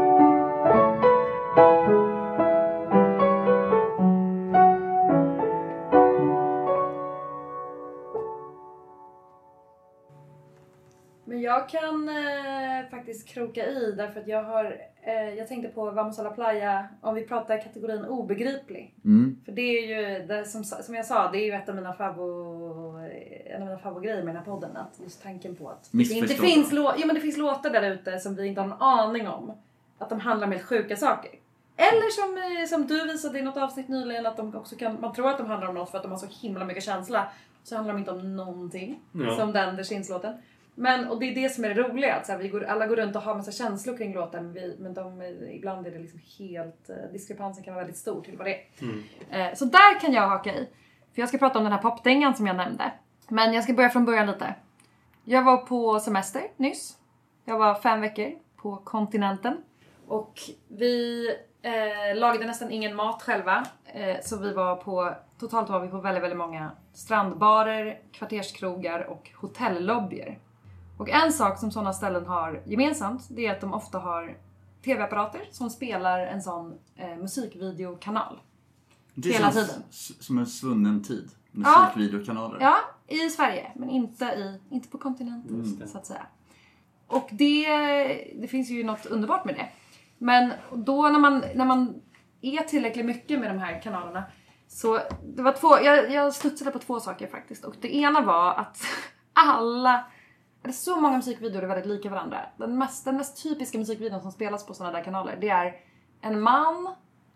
Men jag kan eh, faktiskt kroka i därför att jag har eh, jag tänkte på Vamos a la playa om vi pratar kategorin obegriplig. Mm. För det är ju det, som, som jag sa, det är ju ett av mina favvo en av mina favoritgrejer med den här podden, att just tanken på att det inte finns lå- ja, men det finns låtar där ute som vi inte har någon aning om att de handlar om helt sjuka saker. Eller som, som du visade i något avsnitt nyligen att de också kan, man tror att de handlar om något för att de har så himla mycket känsla, så handlar de inte om någonting ja. som den där Kinslåten. Men, och det är det som är det roliga, att så här, vi går, alla går runt och har massa känslor kring låten, men, vi, men de, ibland är det liksom helt, eh, diskrepansen kan vara väldigt stor till vad det är. Mm. Eh, så där kan jag haka i, för jag ska prata om den här popdängan som jag nämnde. Men jag ska börja från början lite. Jag var på semester nyss. Jag var fem veckor på kontinenten. Och vi eh, lagade nästan ingen mat själva. Eh, så vi var på, totalt var vi på väldigt, väldigt många strandbarer, kvarterskrogar och hotellobbyer. Och en sak som sådana ställen har gemensamt, det är att de ofta har tv-apparater som spelar en sån eh, musikvideokanal. Det hela tiden. Som en svunnen tid. Musikvideokanaler. Ja, ja, i Sverige. Men inte, i, inte på kontinenten, mm. så att säga. Och det, det finns ju något underbart med det. Men då när man, när man är tillräckligt mycket med de här kanalerna, så det var två, jag, jag studsade på två saker faktiskt. Och det ena var att alla, det är så många musikvideor är väldigt lika varandra. Den mest, den mest typiska musikvideon som spelas på sådana där kanaler, det är en man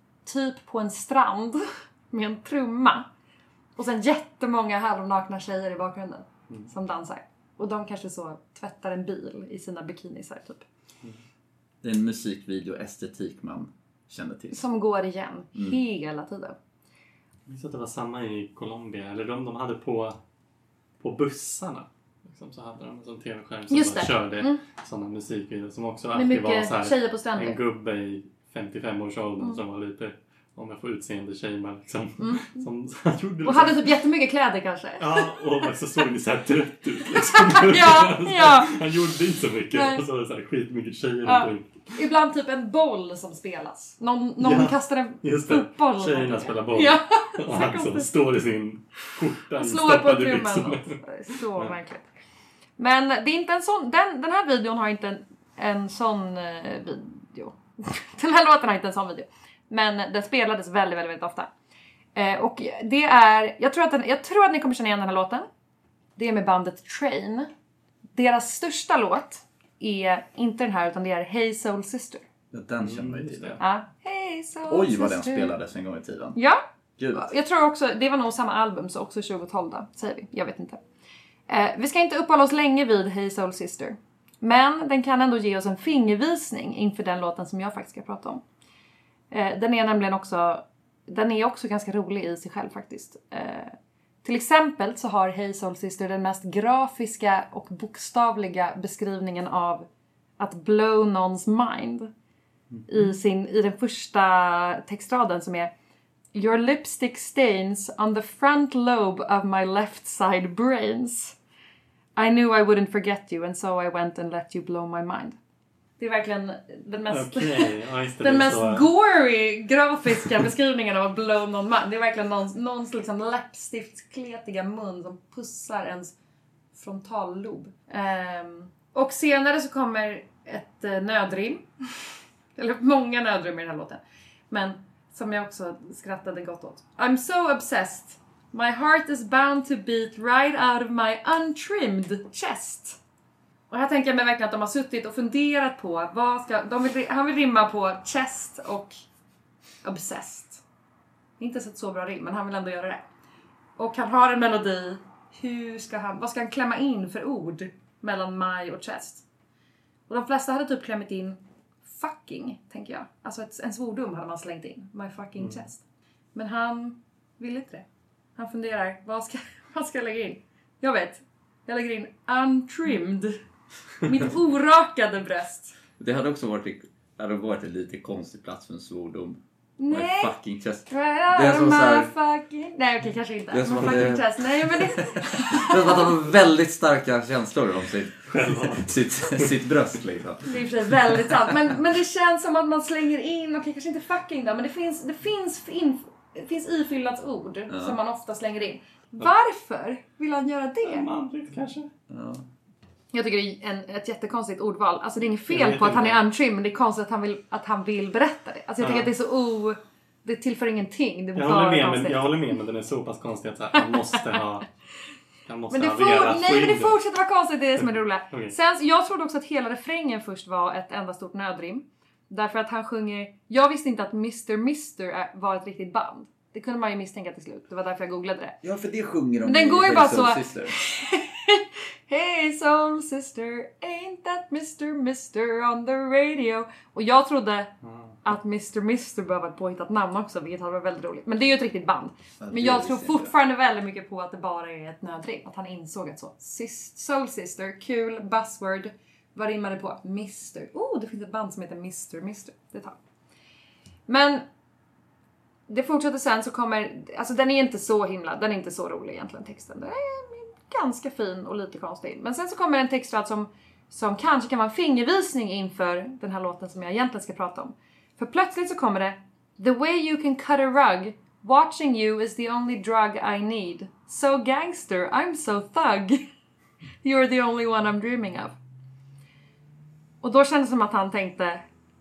typ på en strand med en trumma. Och sen jättemånga halvnakna tjejer i bakgrunden mm. som dansar. Och de kanske så tvättar en bil i sina bikinisar typ. Mm. Det är en musikvideo-estetik man känner till. Som går igen mm. hela tiden. Jag minns att det var samma i Colombia. Eller de, de hade på, på bussarna. Liksom, så hade de en sån tv-skärm som bara körde mm. sådana musikvideor. Som också alltid var så här, en gubbe i femtiofem-årsåldern mm. som var lite... Om jag får utseende tjejer liksom. Mm. Som, som gjorde och hade typ jättemycket kläder kanske. Ja, och så såg det så här trött ut liksom. ja, ja. Han gjorde inte så mycket. Nej. Och så var det så här skitmycket tjejer ja. runt. Ibland typ en boll som spelas. Någon, någon ja. kastar en fotboll. Tjejerna spelar boll. Ja. Och han som står i sin skjorta. Och slår på trumman. Så ja. märkligt. Men det är inte en sån... Den, den här videon har inte en, en sån eh, video. Den här låten har inte en sån video. Men den spelades väldigt, väldigt, väldigt ofta. Eh, och det är... Jag tror, att den, jag tror att ni kommer känna igen den här låten. Det är med bandet Train. Deras största låt är inte den här, utan det är Hey Soul Sister. Ja, den känner man ju till. Mm, Ja. Hey, Soul Oj, vad den Sister. spelades en gång i tiden. Ja. Gud. Jag tror också, det var nog samma album, så också tjugohundratolv då, säger vi. Jag vet inte. Eh, vi ska inte uppehålla oss länge vid Hey Soul Sister. Men den kan ändå ge oss en fingervisning inför den låten som jag faktiskt ska prata om. Eh, den är nämligen också, den är också ganska rolig i sig själv faktiskt. Eh, till exempel så har Hey Soul Sister den mest grafiska och bokstavliga beskrivningen av att blow någons mind. Mm. I, sin, i den första textraden som är: Your lipstick stains on the front lobe of my left side brains. I knew I wouldn't forget you and so I went and let you blow my mind. Det är verkligen den mest, okay. ja, det, den det mest så... gory grafiska beskrivningen av att blow någon mind. Det är verkligen någons, någons liksom läppstiftskletiga mun som pussar ens frontallob. Um, och senare så kommer ett uh, nödrim. Eller många nödrim i den här låten. Men som jag också skrattade gott åt. I'm so obsessed. My heart is bound to beat right out of my untrimmed chest. Och här tänker jag mig verkligen att de har suttit och funderat på vad ska... De vill, han vill rimma på chest och obsessed. Inte så ett så bra rim, men han vill ändå göra det. Och han har en melodi. Hur ska han... Vad ska han klämma in för ord mellan my och chest? Och de flesta hade typ klämt in fucking, tänker jag. Alltså ett, en svordom hade man slängt in. My fucking mm. chest. Men han vill inte det. Han funderar, vad ska, vad ska jag lägga in? Jag vet. Jag lägger in untrimmed. Mitt orakade bröst. Det hade också varit, hade varit en lite konstig plats för en svordom. Nej. My fucking chest. Det är som såhär... Fucking... Nej, okej, kanske inte. Det är som My fucking det... chest. Nej, men det... det är som att han har väldigt starka känslor om sitt, sitt, sitt bröst liksom. Det är i och för sig väldigt sant. Men, men det känns som att man slänger in, okej, kanske inte fucking då, men det finns, det finns, in, det finns ifyllnadsord ja. Som man ofta slänger in. Varför vill han göra det? Manligt kanske. Ja. Jag tycker det är en, ett jättekonstigt ordval. Alltså det är inget fel på att han är untrimmed, men det är konstigt att han vill, att han vill berätta det. Alltså jag tycker ja. Att det är så o... Det tillför ingenting. Det jag, håller med, men, jag håller med, men den är så pass konstig att så här, han måste ha... Han måste men det, ha for, nej, men det fortsätter vara konstigt, det är det som är roligt. Okay. Sen, jag trodde också att hela refrängen först var ett enda stort nödrim. Därför att han sjunger... Jag visste inte att mister mister var ett riktigt band. Det kunde man ju misstänka till slut. Det var därför jag googlade det. Ja, för det sjunger de. Men den går ju bara så... Sister. Hey soul sister, ain't that mister mister on the radio. Och jag trodde mm. att mister mister behöver ett påhittat namn också, vilket hade varit väldigt roligt. Men det är ju ett riktigt band. Ja, men jag tror fortfarande inte. Väldigt mycket på att det bara är ett nödrim. Att han insåg att så. Sis- soul sister, kul, buzzword. Vad rimmar det på? mister. Oh, det finns ett band som heter mister mister. Det tar. Men... Det fortsätter sen så kommer... Alltså den är inte så himla... Den är inte så rolig egentligen, texten. Den är ganska fin och lite konstig. Men sen så kommer en textrad som, som kanske kan vara en fingervisning inför den här låten som jag egentligen ska prata om. För plötsligt så kommer det... The way you can cut a rug. Watching you is the only drug I need. So gangster, I'm so thug. You're the only one I'm dreaming of. Och då kändes det som att han tänkte...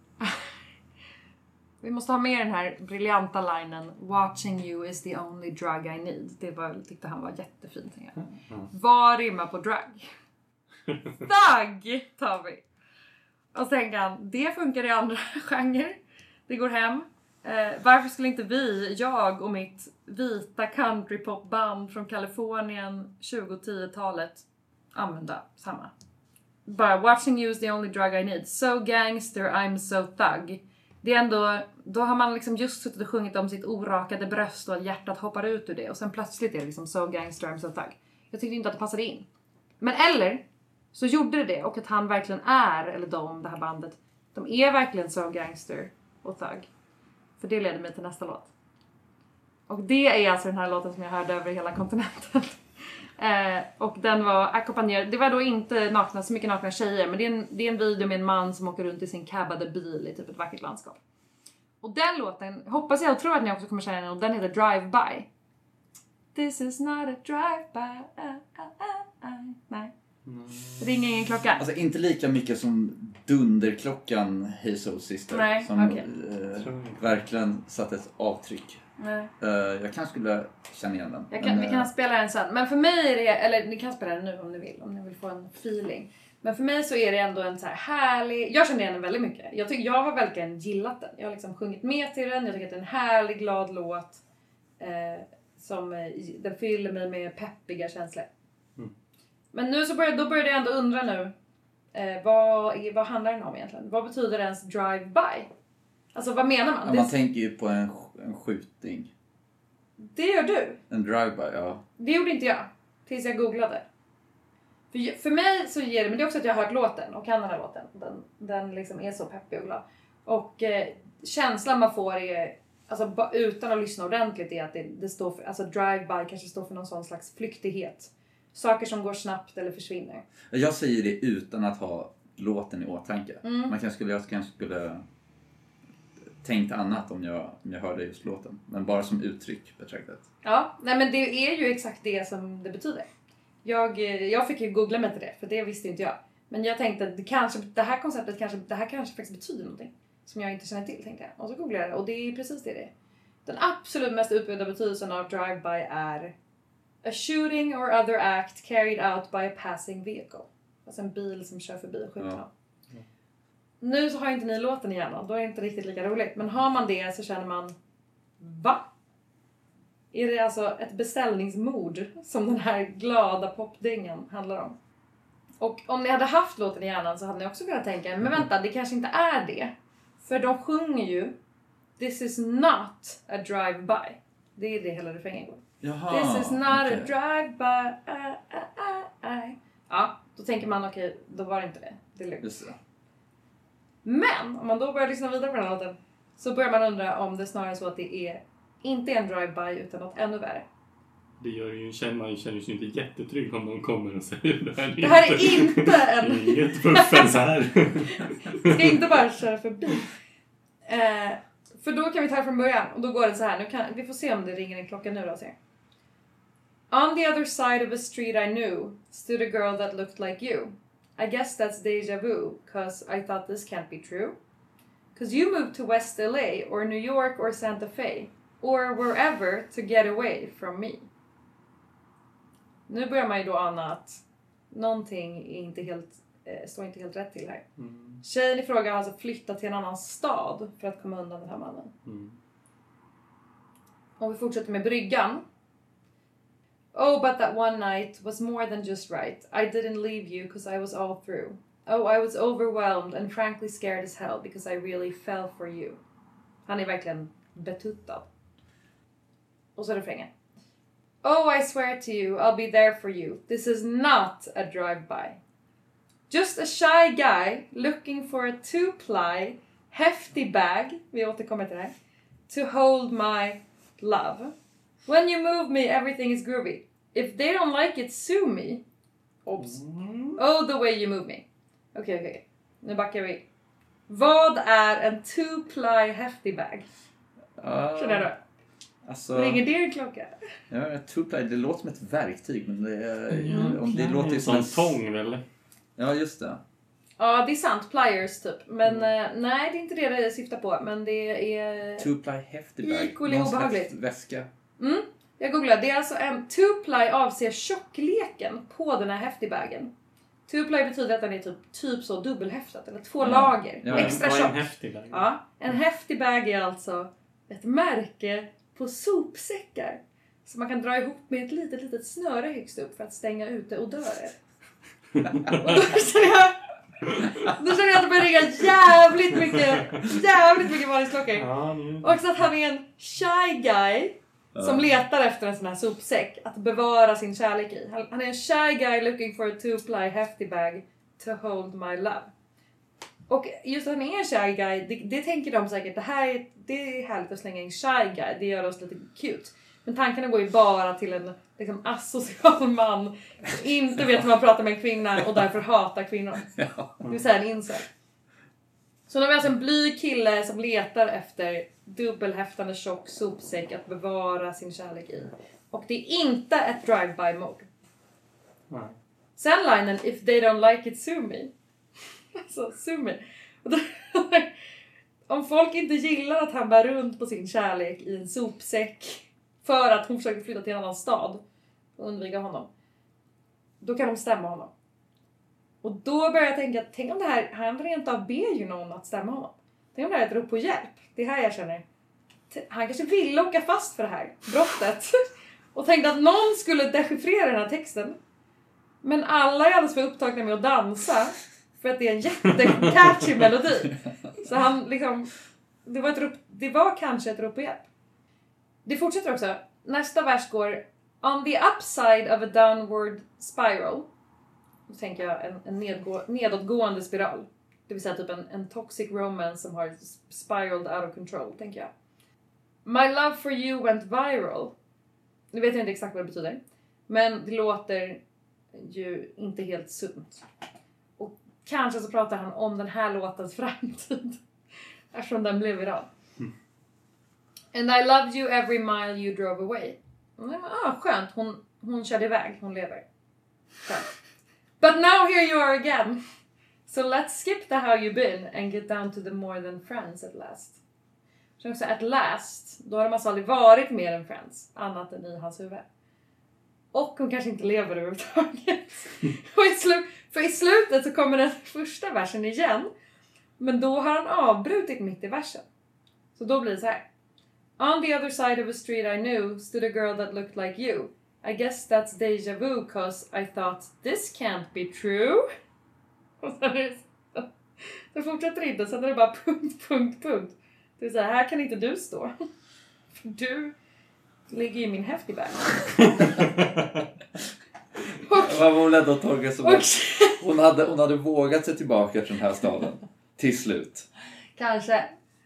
Vi måste ha med den här briljanta linen. Watching you is the only drug I need. Det var, tyckte han var jättefint. Mm. Vad rimmar på drug? Thug tar vi. Och så tänker han, det funkar i andra genrer. Det går hem. Eh, varför skulle inte vi, jag och mitt vita countrypopband från Kalifornien tjugo-tio-talet använda samma? Bara, watching you is the only drug I need. So gangster, I'm so thug. Det är ändå, då har man liksom just suttit och sjungit om sitt orakade bröst och att hjärtat hoppar ut ur det. Och sen plötsligt är det liksom so gangster, I'm so thug. Jag tyckte inte att det passade in. Men eller, så gjorde det det. Och att han verkligen är, eller de, det här bandet. De är verkligen so gangster och thug. För det leder mig till nästa låt. Och det är alltså den här låten som jag hörde över hela kontinenten. eh, och den var ackompanjerad. Det var då inte nakna, så mycket nakna tjejer. Men det är, en, det är en video med en man som åker runt i sin cabbade bil i typ ett vackert landskap. Och den låten, hoppas jag och tror att ni också kommer känna den. Och den heter Drive By. This is not a drive-by. Uh, uh, uh, uh. Nej. Mm. Ringer ingen klocka. Alltså inte lika mycket som dunderklockan Hey Soul Sister. Nej, som okay. eh, verkligen satte ett avtryck. Nej. Uh, jag kanske skulle känna igen den. Jag kan, men, vi kan spela den sen. Men för mig är det, eller ni kan spela den nu om ni vill. Om ni vill få en feeling. Men för mig så är det ändå en så här härlig... Jag känner igen den väldigt mycket. Jag, tycker, jag har verkligen gillat den. Jag har liksom sjungit med till den. Jag tycker att det är en härlig, glad låt. Eh, som eh, den fyller mig med peppiga känslor. Mm. Men nu så börjar, då börjar jag ändå undra nu. Eh, vad, är, vad handlar den om egentligen? Vad betyder ens drive-by? Alltså vad menar man? Ja, man det... tänker ju på en, en skjutning. Det gör du? En drive-by, ja. Det gjorde inte jag. Tills jag googlade. För, för mig så ger det, men det är också att jag har hört låten och kan den här låten. Den, den liksom är så peppig och glad. Och eh, känslan man får är, alltså utan att lyssna ordentligt, är att det, det står för, alltså drive-by kanske står för någon sån slags flyktighet. Saker som går snabbt eller försvinner. Jag säger det utan att ha låten i åtanke. Mm. Man kanske skulle, jag kanske skulle tänkt annat om jag, om jag hörde just låten. Men bara som uttryck betraktat. Ja, nej men det är ju exakt det som det betyder. Jag, jag fick ju googla mig till det, för det visste inte jag. Men jag tänkte att det, kanske, det här konceptet kanske, det här kanske faktiskt betyder någonting som jag inte känner till, tänkte jag. Och så googlade jag det, och det är precis det det är. Den absolut mest utbredda betydelsen av drive-by är a shooting or other act carried out by a passing vehicle. Alltså en bil som kör förbi och skjuter någon. Ja. Ja. Nu så har inte ni låten igen, då är det inte riktigt lika roligt. Men har man det så känner man, va? Är det alltså ett beställningsmord som den här glada popdängen handlar om? Och om ni hade haft låten i hjärnan så hade ni också kunnat tänka, men vänta, det kanske inte är det. För de sjunger ju, this is not a drive-by. Det är det hela refrängen går. Jaha, this is not okay. a drive-by. Uh, uh, uh, uh. Ja, då tänker man, okej, okay, då var det inte det. Det är lugnt. Just det. Men om man då börjar lyssna vidare på den här låten så börjar man undra om det snarare är så att det är inte en drive-by utan något ännu värre. Det gör ju, man känner sig inte jättetrygg om någon kommer och säger det här är det här är inte, inte en... inget puffens här. Ska inte bara köra förbi. Eh, för då kan vi ta från början. Och då går det så här. Nu kan, vi får se om det ringer en klocka nu då. Se. On the other side of a street I knew stood a girl that looked like you. I guess that's déjà vu, cause I thought this can't be true. Cause you moved to West L A or New York or Santa Fe. Or wherever to get away from me. Nu börjar man ju då ana att någonting är inte helt, eh, står inte helt rätt till här. Mm. Tjejen i fråga har alltså flyttat till en annan stad för att komma undan den här mannen. Mm. Om vi fortsätter med bryggan. Oh, but that one night was more than just right. I didn't leave you because I was all through. Oh, I was overwhelmed and frankly scared as hell because I really fell for you. Han är verkligen betuttad. Och så refrängen. Oh, I swear to you, I'll be there for you. This is not a drive-by. Just a shy guy looking for a two-ply hefty bag. Vi återkommer till det här. To hold my love. When you move me, everything is groovy. If they don't like it, sue me. Oops. Oh, the way you move me. Okej, okay, okej. Okay. Nu backar vi. Vad är en two-ply hefty bag? Uh... Känner du? Alltså, ringer det en klocka? Ja, two-ply, det låter som ett verktyg, men det, mm, om det låter ju som en tång, eller? Ja, just det. Ja, det är sant, pliers typ. Men mm. uh, nej, det är inte det det syftar på, men det är two-ply hefty bag. Equally obehagligt. Väska. Mm. Jag googlade, det är alltså en two-ply avser tjockleken på den här hefty bagen. Two-ply betyder att den är typ, typ så dubbelhäftat, eller två ja. lager. Ja, extra ja, tjock. En hefty bag. Ja, en hefty bag är alltså ett märke på sopsäckar som man kan dra ihop med ett litet, litet snöre högst upp för att stänga ute odörer. Och då känner jag då känner jag att det börjar ringa jävligt mycket jävligt mycket varningsklockor. Ja, mm. Och så att han är en shy guy som ja. letar efter en sån här sopsäck att bevara sin kärlek i. Han är en shy guy looking for a two-ply hefty bag to hold my love. Och just att han är en shy guy, det, det tänker de säkert, det här är, det är härligt att slänga in shy guy, det gör oss lite cute. Men tankarna går ju bara till en liksom, asocial man som inte vet hur man pratar med en kvinna och därför hatar kvinnor. Ja. Det vill säga en incel. Så nu har vi alltså en blyg kille som letar efter dubbelhäftande tjock sopsäck att bevara sin kärlek i. Och det är inte ett drive-by mode. Nej. Sen linen, if they don't like it, sue me. Alltså, sue me. Om folk inte gillar att han bär runt på sin kärlek i en sopsäck för att hon försöker flytta till en annan stad och undvika honom, då kan de stämma honom. Och då börjar jag tänka, tänk om det här, han rent av ber ju någon att stämma honom. Tänk om det här är ett rop på hjälp. Det är här jag känner. Han kanske vill åka fast för det här brottet. Och tänkte att någon skulle dechiffrera den här texten. Men alla är alldeles för upptagna med att dansa. För att det är en jättecatchy melodi. Så han liksom... Det var, ett rop, det var kanske ett rop på hjälp. Det fortsätter också. Nästa vers går... On the upside of a downward spiral. Då tänker jag en, en nedgå, nedåtgående spiral. Det vill säga typ en, en toxic romance som har spiraled out of control, tänker jag. My love for you went viral. Nu vet jag inte exakt vad det betyder. Men det låter ju inte helt sunt. Och kanske så pratar han om den här låtens framtid. Eftersom den blev viral. Mm. And I loved you every mile you drove away. Ah, skönt. Hon, hon körde iväg. Hon lever. Skönt. But now here you are again. So let's skip the how you been and get down to the more than friends at last. Så också at last, då har de alltså aldrig varit mer än friends, annat än i hans huvud. Och hon kanske inte lever överhuvudtaget. Och i slu- för i slutet så kommer den första versen igen. Men då har han avbrutit mitt i versen. Så då blir det så här. On the other side of a street I knew stood a girl that looked like you. I guess that's déjà vu cause I thought this can't be true. Och sen är det så. Det fortsätter inte, sen är det bara punkt, punkt, punkt. Det är så här, här kan inte du stå. För du ligger i min häftibag. Vad var hon ändå tagit som att hon hade, hon hade vågat sig tillbaka till den här staden. Till slut. Kanske.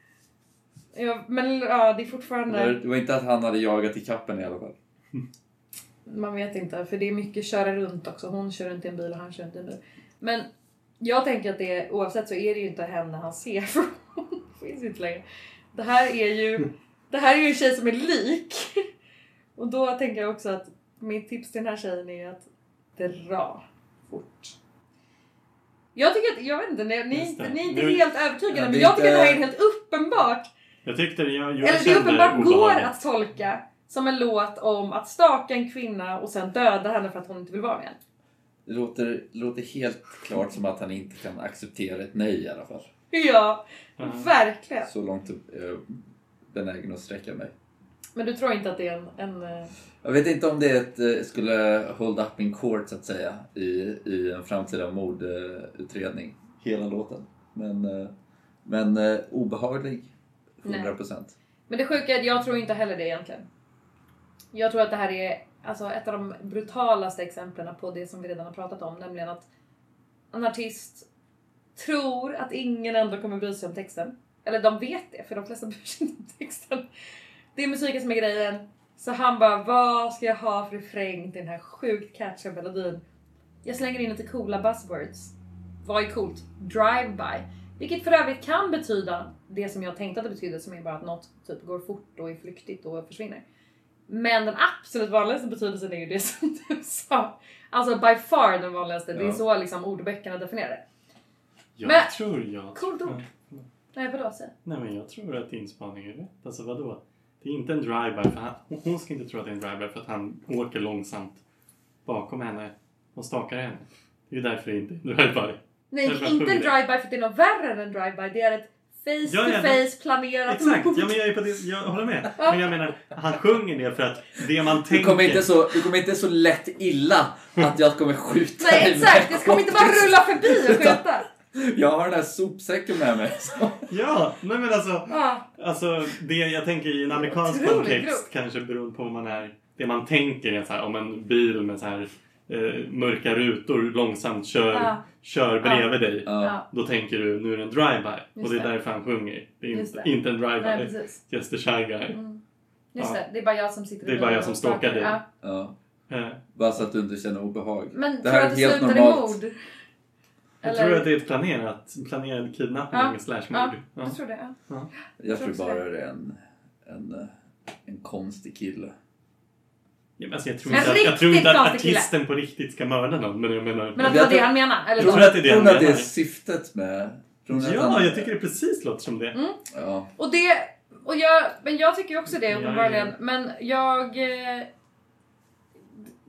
Ja, men ja, det är fortfarande... Det var inte att han hade jagat i kappen i alla fall. Man vet inte, för det är mycket köra runt också. Hon kör runt i en bil och han kör runt i en bil. Men jag tänker att det, oavsett så är det ju inte henne han ser. För hon finns inte längre. Det här är ju det här är ju en tjej som är lik. Och då tänker jag också att mitt tips till den här tjejen är att dra fort. Jag tycker att, jag vet inte, ni, ni, ni är inte nu, helt övertygade. Ja, men jag tycker inte... att det här är helt uppenbart. Jag tyckte det, jag, jag Eller det uppenbart går att tolka som en låt om att staka en kvinna och sen döda henne för att hon inte vill vara med. Det låter, låter helt klart som att han inte kan acceptera ett nej i alla fall. Ja, mm. Verkligen. Så långt upp är jag benägen att sträcka mig. Men du tror inte att det är en... en... Jag vet inte om det är ett, skulle hold up in court så att säga i, i en framtida mordutredning. Hela låten. Men, men obehaglig. hundra procent. Nej. Men det sjuka är att jag tror inte heller det egentligen. Jag tror att det här är alltså ett av de brutalaste exemplen på det som vi redan har pratat om. Nämligen att en artist tror att ingen ändå kommer bry sig om texten. Eller de vet det, för de flesta bryr sig inte om texten. Det är musiken som är grejen. Så han bara, vad ska jag ha för refräng till den här sjukt catchiga melodin? Jag slänger in lite coola buzzwords. Vad är coolt? Drive-by. Vilket för övrigt kan betyda det som jag tänkte att det betydde, som är bara att något typ går fort och är flyktigt och försvinner. Men den absolut vanligaste betydelsen är ju det som du sa. Alltså by far den vanligaste. Ja. Det är så liksom ordböckerna definierar det. Jag men, tror jag... Coolt ord. Ja. Nej, vadå? Säg. Nej, men jag tror att din spaning är rätt. Alltså vadå? Det är inte en drive-by. För han, hon ska inte tro att det är en drive-by för att han åker långsamt bakom henne och stakar henne. Det är därför det inte är en drive-by. Nej, inte en drive-by för att det är något värre än en drive-by. Det är ett face-to-face planerat. Exakt, ja, men jag, är på det, jag håller med. Men jag menar, han sjunger det för att det man tänker... Du kommer inte så, du kommer inte så lätt illa att jag kommer skjuta. Nej, exakt. Jag kommer inte bara rulla förbi och skjuta. Jag har den här sopsäcken med mig. Så. Ja, nej men alltså, ja. alltså det jag tänker i en amerikansk Otroligt kontext grov. Kanske beroende på vad man är. Det man tänker är så här, om en bil med så här eh, mörka rutor långsamt kör, ja. kör bredvid ja. dig. Ja. Då tänker du, nu är det en drive-by. Och det är det. Därför han sjunger. Det är inte, det. inte en drive-by. Just a shy guy. Mm. Just ja. det, det är bara jag som sitter Det är bara jag som stalkar dig. Ja. Ja. Uh. Bara så att du inte känner obehag. Men det här tror att det slutar i mord? Jag Eller... tror att det är ett planerat, planerad kidnappning ja. slash mord. Ja, ja. Jag tror det. Ja. Ja. Jag, jag tror bara det är en, en, en konstig kille. Ja, alltså jag tror inte, att, jag tror inte att artisten kille. På riktigt ska mörda någon. Men jag menar... Men att det var det han menar? Eller tror du att, det är, tror att det är syftet med... Ja, han... jag tycker det precis låter som det. Mm. Ja. Och det... Och jag, men jag tycker också det uppenbarligen. Men jag...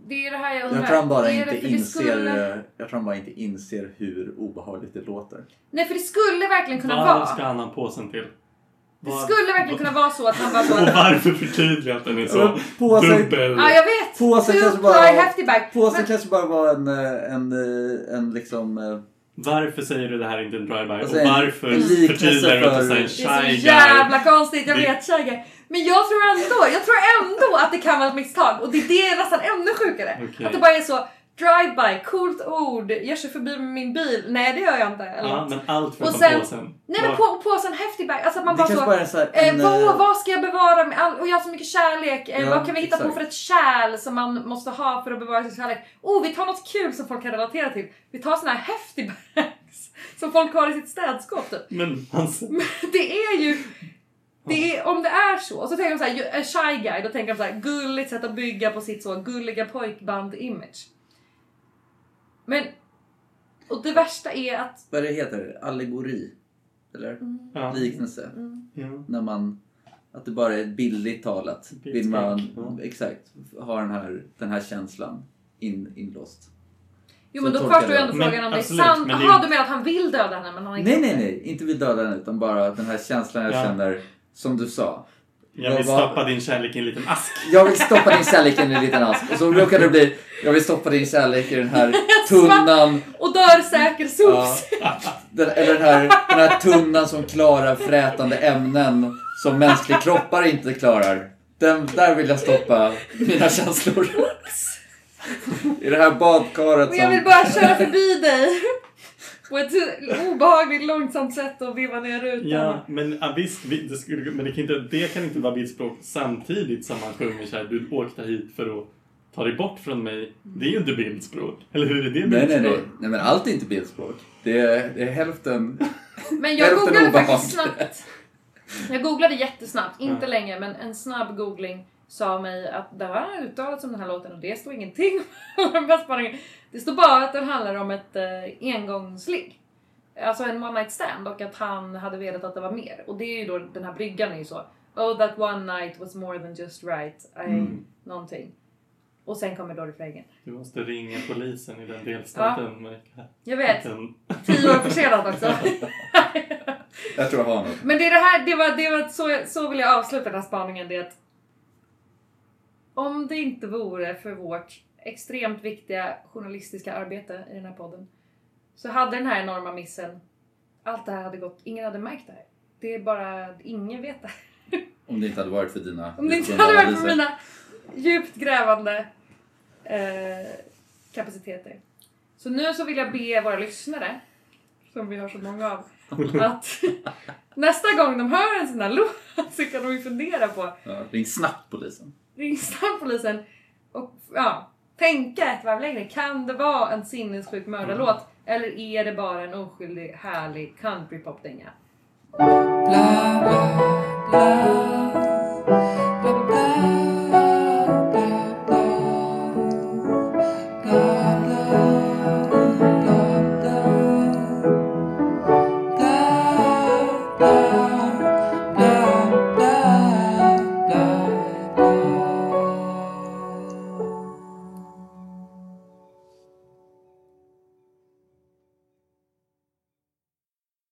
Det är det här jag undrar. Jag tror han bara, är inte, det inser, skulle... jag tror han bara inte inser hur obehagligt det låter. Nej, för det skulle verkligen kunna Vad vara... Vad ska han ha påsen till? Det skulle verkligen kunna vara så att han bara... Och varför förtydliga att den är så påsen, dubbel? Ja, jag vet! Påsen Two kanske ply bara, hefty bag. påsen Men... kanske bara var en, en, en, en liksom... Varför säger du det här inte en drive-by? Alltså, och varför en liknelse förtydligar du för- inte Det är säger så shy jävla guy? konstigt, jag Det- vet, shy guy. Men jag tror ändå, jag tror ändå att det kan vara ett misstag. Och det är det nästan ännu sjukare. Okej. Att det bara är så, drive-by, coolt ord, jag kör förbi med min bil. Nej, det gör jag inte. Eller Ja, något. men allt Och förutom sen- påsen. Nej, men Var- på, påsen hefty bag. Alltså att man Det bara kanske så... bara är så här, Eh, en, vad, eh, vad ska jag bevara med all, och jag har så mycket kärlek. Eh, Ja, vad kan vi hitta exakt. på för ett kärl som man måste ha för att bevara sin kärlek? Oh, vi tar något kul som folk kan relatera till. Vi tar såna här hefty bags som folk har i sitt städskåp typ. Men hans... Det är ju... Det är, om det är så. Och så tänker de så här, en shy guy, då tänker de så här, gulligt sätt att bygga på sitt så gulliga pojkband-image. Men... Och det värsta är att... vad det heter? Allegori? Eller? Ja. Liknelse. Ja. När man... Att det bara är billigt talat. Vill man Ja. exakt ha den här, den här känslan in, inlåst. Jo, Så men då tolkar kvarstår ju jag ändå det. frågan Men om det är absolut, sant. men det är Jaha, ju- du menar att han vill döda henne men han har inte Nej, gjort nej, det? nej. Inte vill döda den utan bara den här känslan jag Ja. känner, som du sa. Jag vill Vad- stoppa din kärlek i en liten ask. Jag vill stoppa din kärlek i en liten ask. Och så råkar det bli, jag vill stoppa din kärlek i den här tunnan. Och dör säker sops. Ja. Den, eller den här, den här tunnan som klarar frätande ämnen som mänskliga kroppar inte klarar. Den, där vill jag stoppa mina känslor. I det här badkaret Men jag vill som... bara köra förbi dig. På ett obehagligt långsamt sätt och veva ner rutan. Ja, men ja, visst, vi- det, skulle, men det kan, inte, det kan inte vara bildspråk samtidigt som man sjunger så här, du åkte hit för att ta dig bort från mig. Det är ju inte bildspråk. Eller hur är det Nej, bildspråk? nej, nej. Nej, men allt är inte bildspråk. Det är, det är hälften... Men jag Hälften googlade obehag. faktiskt snabbt. Jag googlade jättesnabbt, inte Ja. länge, men en snabb googling sa mig att det har uttalats om den här låten och det står ingenting om den här spaningen. Det står bara att den handlar om ett eh, engångsligg. Alltså en one night stand och att han hade velat att det var mer. Och det är ju då, den här bryggan är ju så. Oh, that one night was more than just right. I, Mm. någonting. Och sen kommer då refrängen. Du måste ringa polisen i den delstaten. med- Jag vet, Den- tio år försenat också. Jag tror jag har något. Men det är det här, det var, det var så, så vill jag avsluta den här spaningen. Det är att om det inte vore för vårt extremt viktiga journalistiska arbete i den här podden, så hade den här enorma missen, allt det här hade gått, ingen hade märkt det här. Det är bara, ingen vet det. Om det inte hade varit för dina... Om det inte djupgående hade varit analyser. för mina djupt grävande eh, kapaciteter. Så nu så vill jag be våra lyssnare, som vi har så många av, att nästa gång de hör en sån här låt så kan de ju fundera på, Ja, ring snabbt polisen. ring snabbt polisen och ja, tänka ett varv längre. Kan det vara en sinnessjuk mördarlåt eller är det bara en oskyldig härlig countrypop-dänga? Bla bla bla.